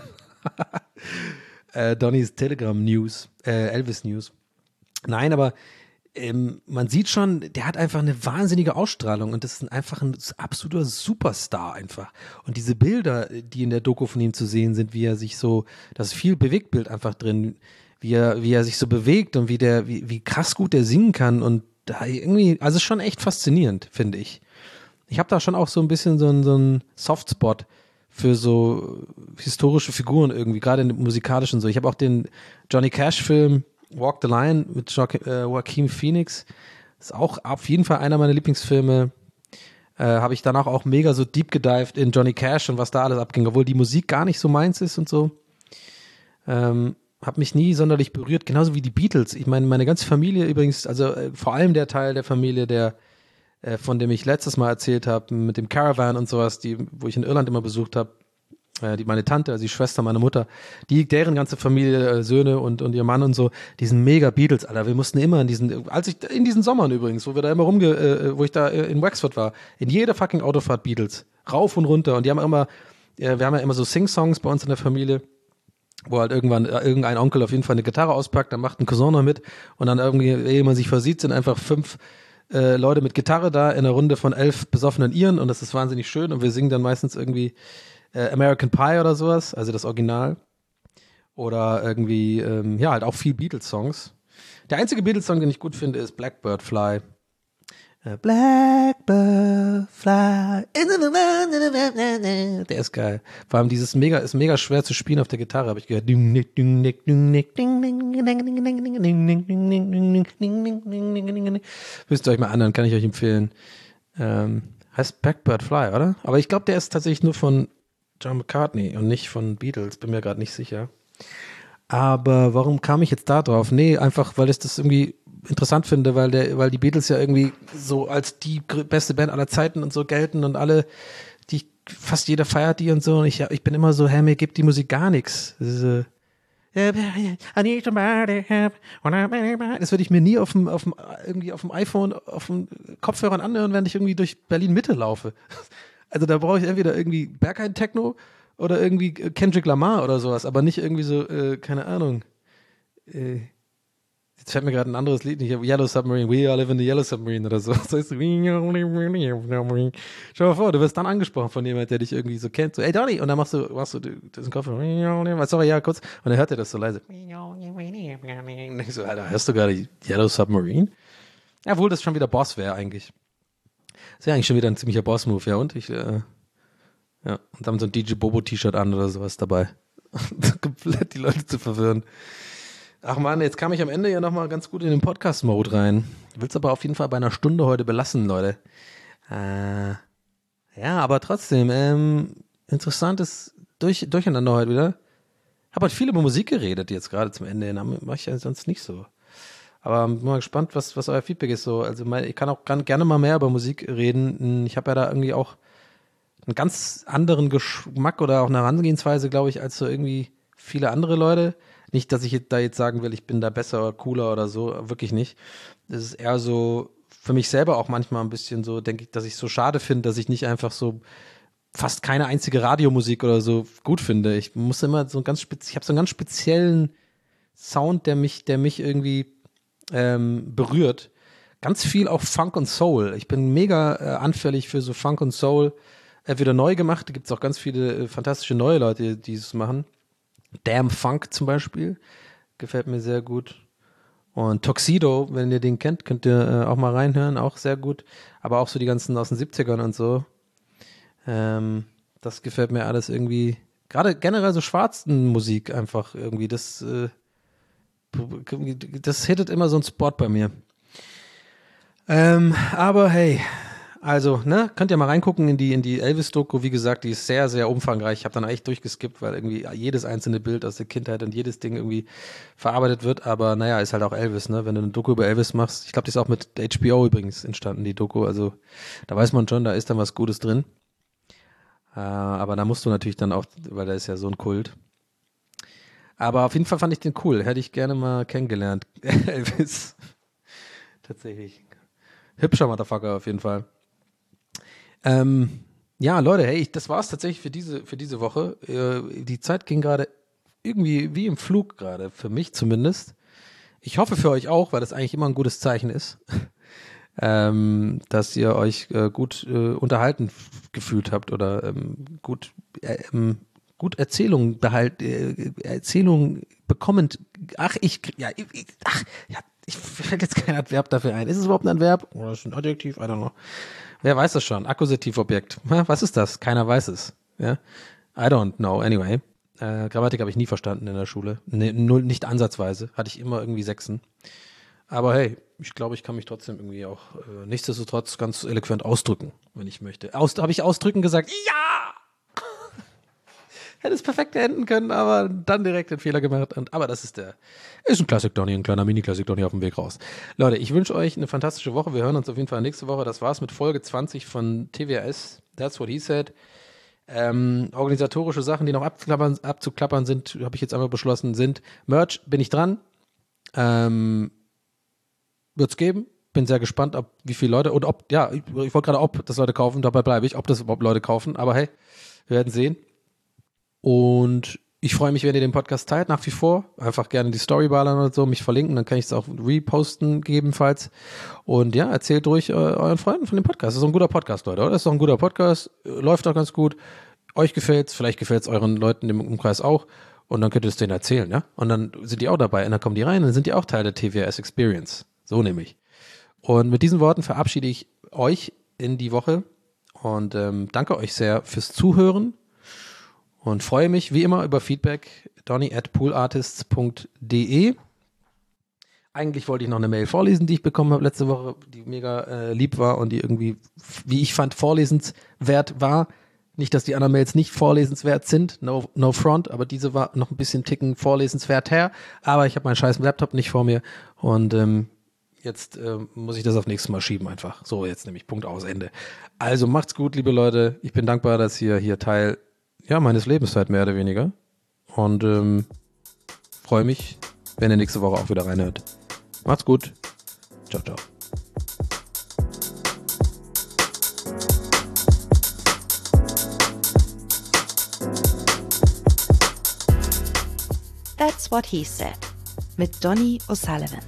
äh, Donnys Telegram-News, äh, Elvis-News. Nein, aber Ähm, man sieht schon, der hat einfach eine wahnsinnige Ausstrahlung und das ist einfach ein absoluter Superstar einfach. Und diese Bilder, die in der Doku von ihm zu sehen sind, wie er sich so, da ist viel Bewegtbild einfach drin, wie er, wie er sich so bewegt und wie der, wie, wie krass gut er singen kann und da irgendwie, also schon echt faszinierend, finde ich. Ich habe da schon auch so ein bisschen so einen, so einen Softspot für so historische Figuren irgendwie, gerade in dem musikalischen so. Ich habe auch den Johnny Cash-Film Walk the Line mit jo äh, Joaquin Phoenix. Ist auch auf jeden Fall einer meiner Lieblingsfilme. Äh, habe ich danach auch mega so deep gedived in Johnny Cash und was da alles abging, obwohl die Musik gar nicht so meins ist und so. Ähm, hat mich nie sonderlich berührt, genauso wie die Beatles. Ich meine, meine ganze Familie übrigens, also äh, vor allem der Teil der Familie, der äh, von dem ich letztes Mal erzählt habe, mit dem Caravan und sowas, die, wo ich in Irland immer besucht habe, die meine Tante, also die Schwester meiner Mutter, die, deren ganze Familie, äh, Söhne und, und ihr Mann und so, die sind mega Beatles, Alter. Wir mussten immer in diesen, als ich, in diesen Sommern übrigens, wo wir da immer rumge, äh, wo ich da in Wexford war, in jeder fucking Autofahrt Beatles. Rauf und runter. Und die haben immer, äh, wir haben ja immer so Sing-Songs bei uns in der Familie, wo halt irgendwann äh, irgendein Onkel auf jeden Fall eine Gitarre auspackt, dann macht ein Cousin noch mit und dann irgendwie, ehe man sich versieht, sind einfach fünf äh, Leute mit Gitarre da in einer Runde von elf besoffenen Iren und das ist wahnsinnig schön und wir singen dann meistens irgendwie äh, American Pie oder sowas, also das Original. Oder irgendwie, ähm, ja, halt auch viel Beatles-Songs. Der einzige Beatles-Song, den ich gut finde, ist Blackbird Fly. Äh, Blackbird Fly. Der ist geil. Vor allem dieses mega, ist mega schwer zu spielen auf der Gitarre, habe ich gehört. Müsst ihr euch mal anhören, kann ich euch empfehlen. Ähm, heißt Blackbird Fly, oder? Aber ich glaube, der ist tatsächlich nur von John McCartney und nicht von Beatles, bin mir gerade nicht sicher. Aber warum kam ich jetzt da drauf? Nee, einfach, weil ich das irgendwie interessant finde, weil der, weil die Beatles ja irgendwie so als die beste Band aller Zeiten und so gelten und alle, die, fast jeder feiert die und so und ich, ich bin immer so, hä, mir gibt die Musik gar nichts. Diese, das würde ich mir nie auf dem, auf dem, irgendwie auf dem iPhone, auf dem Kopfhörern anhören, wenn ich irgendwie durch Berlin Mitte laufe. Also da brauche ich entweder irgendwie Berghain-Techno oder irgendwie Kendrick Lamar oder sowas, aber nicht irgendwie so, äh, keine Ahnung. Äh, jetzt fällt mir gerade ein anderes Lied nicht, Yellow Submarine, We All Live in the Yellow Submarine oder so. Das heißt, Stell dir mal vor, du wirst dann angesprochen von jemand, der dich irgendwie so kennt, so, ey Donny, und dann machst du, machst du diesen Kopfhörer, sorry, ja, kurz, und dann hört er das so leise. Und ich so, Alter, hörst du gerade Yellow Submarine? Ja, obwohl das schon wieder Boss wäre eigentlich. Das wäre eigentlich schon wieder ein ziemlicher Boss-Move, ja, und ich, äh, ja, und dann so ein D J Bobo-T-Shirt an oder sowas dabei. Komplett die Leute zu verwirren. Ach man, jetzt kam ich am Ende ja nochmal ganz gut in den Podcast-Mode rein. Will's aber auf jeden Fall bei einer Stunde heute belassen, Leute. Äh, ja, aber trotzdem, ähm, interessantes Durch, Durcheinander heute wieder. Hab halt viel über Musik geredet jetzt gerade zum Ende. Mach ich ja sonst nicht so. Aber bin mal gespannt, was, was euer Feedback ist so. Also mein, ich kann auch kann gerne mal mehr über Musik reden. Ich habe ja da irgendwie auch einen ganz anderen Geschmack oder auch eine Herangehensweise, glaube ich, als so irgendwie viele andere Leute. Nicht, dass ich da jetzt sagen will, ich bin da besser oder cooler oder so, wirklich nicht. Das ist eher so für mich selber auch manchmal ein bisschen so, denke ich, dass ich so schade finde, dass ich nicht einfach so fast keine einzige Radiomusik oder so gut finde. Ich muss immer so ein ganz spez- ich habe so einen ganz speziellen Sound, der mich, der mich irgendwie ähm, berührt. Ganz viel auch Funk und Soul. Ich bin mega äh, anfällig für so Funk und Soul. Äh, wieder neu gemacht. Da gibt es auch ganz viele äh, fantastische neue Leute, die es machen. Damn Funk zum Beispiel. Gefällt mir sehr gut. Und Tuxedo, wenn ihr den kennt, könnt ihr äh, auch mal reinhören. Auch sehr gut. Aber auch so die ganzen aus den siebzigern und so. Ähm, das gefällt mir alles irgendwie. Gerade generell so schwarzen Musik einfach irgendwie. Das, äh, das hittet immer so einen Spot bei mir. Ähm, aber hey, also, ne, könnt ihr mal reingucken in die, in die Elvis-Doku. Wie gesagt, die ist sehr, sehr umfangreich. Ich habe dann echt durchgeskippt, weil irgendwie jedes einzelne Bild aus der Kindheit und jedes Ding irgendwie verarbeitet wird. Aber naja, ist halt auch Elvis, ne? Wenn du eine Doku über Elvis machst. Ich glaube, die ist auch mit H B O übrigens entstanden, die Doku. Also, da weiß man schon, da ist dann was Gutes drin. Äh, aber da musst du natürlich dann auch, weil da ist ja so ein Kult. Aber auf jeden Fall fand ich den cool. Hätte ich gerne mal kennengelernt. Elvis. Tatsächlich. Hübscher Motherfucker auf jeden Fall. Ähm, ja, Leute, hey, ich, das war's tatsächlich für diese, für diese Woche. Äh, die Zeit ging gerade irgendwie wie im Flug gerade, für mich zumindest. Ich hoffe für euch auch, weil das eigentlich immer ein gutes Zeichen ist, ähm, dass ihr euch äh, gut äh, unterhalten f- gefühlt habt oder ähm, gut, äh, ähm, gut Erzählungen behalt, äh, Erzählungen bekommend. Ach, ich, ja, ich, ach, ja, ich fällt jetzt kein Adverb dafür ein. Ist es überhaupt ein Adverb? Oder ist es ein Adjektiv? I don't know. Wer weiß das schon? Akkusativobjekt. Was ist das? Keiner weiß es. Ja? I don't know. Anyway. Äh, Grammatik habe ich nie verstanden in der Schule. Nee, null, nicht ansatzweise. Hatte ich immer irgendwie Sechsen. Aber hey, ich glaube, ich kann mich trotzdem irgendwie auch äh, nichtsdestotrotz ganz eloquent ausdrücken, wenn ich möchte. Aus, habe ich ausdrücken gesagt? Ja! Hätte es perfekt enden können, aber dann direkt den Fehler gemacht. Und, aber das ist der, ist ein Classic Donny, ein kleiner Mini-Classic Donny auf dem Weg raus. Leute, ich wünsche euch eine fantastische Woche. Wir hören uns auf jeden Fall nächste Woche. Das war's mit Folge zwanzig von T W S. That's what he said. Ähm, organisatorische Sachen, die noch abzuklappern, abzuklappern sind, habe ich jetzt einmal beschlossen, sind Merch, bin ich dran. Ähm, wird's geben. Bin sehr gespannt, ob wie viele Leute und ob, ja, ich, ich wollte gerade, ob das Leute kaufen, dabei bleibe ich, ob das überhaupt Leute kaufen, aber hey, wir werden sehen. Und ich freue mich, wenn ihr den Podcast teilt, nach wie vor. Einfach gerne die Story ballern oder so, mich verlinken, dann kann ich es auch reposten gegebenenfalls. Und ja, erzählt ruhig äh, euren Freunden von dem Podcast. Das ist doch ein guter Podcast, Leute, oder? Das ist doch ein guter Podcast, läuft doch ganz gut. Euch gefällt's, vielleicht gefällt's euren Leuten im Umkreis auch. Und dann könnt ihr es denen erzählen, ja? Und dann sind die auch dabei und dann kommen die rein und dann sind die auch Teil der T W S Experience. So nämlich. Und mit diesen Worten verabschiede ich euch in die Woche und ähm, danke euch sehr fürs Zuhören. Und freue mich wie immer über Feedback, donny at poolartists punkt de. Eigentlich wollte ich noch eine Mail vorlesen, die ich bekommen habe letzte Woche, die mega äh, lieb war und die irgendwie, wie ich fand, vorlesenswert war. Nicht, dass die anderen Mails nicht vorlesenswert sind, no, no front, aber diese war noch ein bisschen ticken vorlesenswert her. Aber ich habe meinen scheiß Laptop nicht vor mir und ähm, jetzt äh, muss ich das auf nächstes Mal schieben einfach. So, jetzt nämlich Punkt aus, Ende. Also macht's gut, liebe Leute. Ich bin dankbar, dass ihr hier Teil ja, meines Lebens seid, mehr oder weniger. Und ähm, freue mich, wenn ihr nächste Woche auch wieder reinhört. Macht's gut. Ciao, ciao. That's What He Said mit Donny O'Sullivan.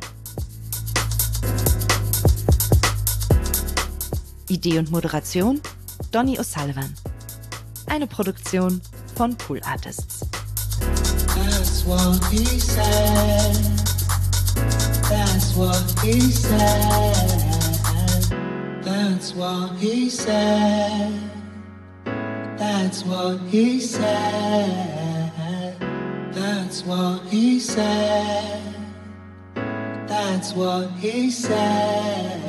Idee und Moderation Donny O'Sullivan. Eine Produktion von Pool Artists. That's what he said. That's what he said. That's what he said. That's what he said. That's what he said. That's what he said.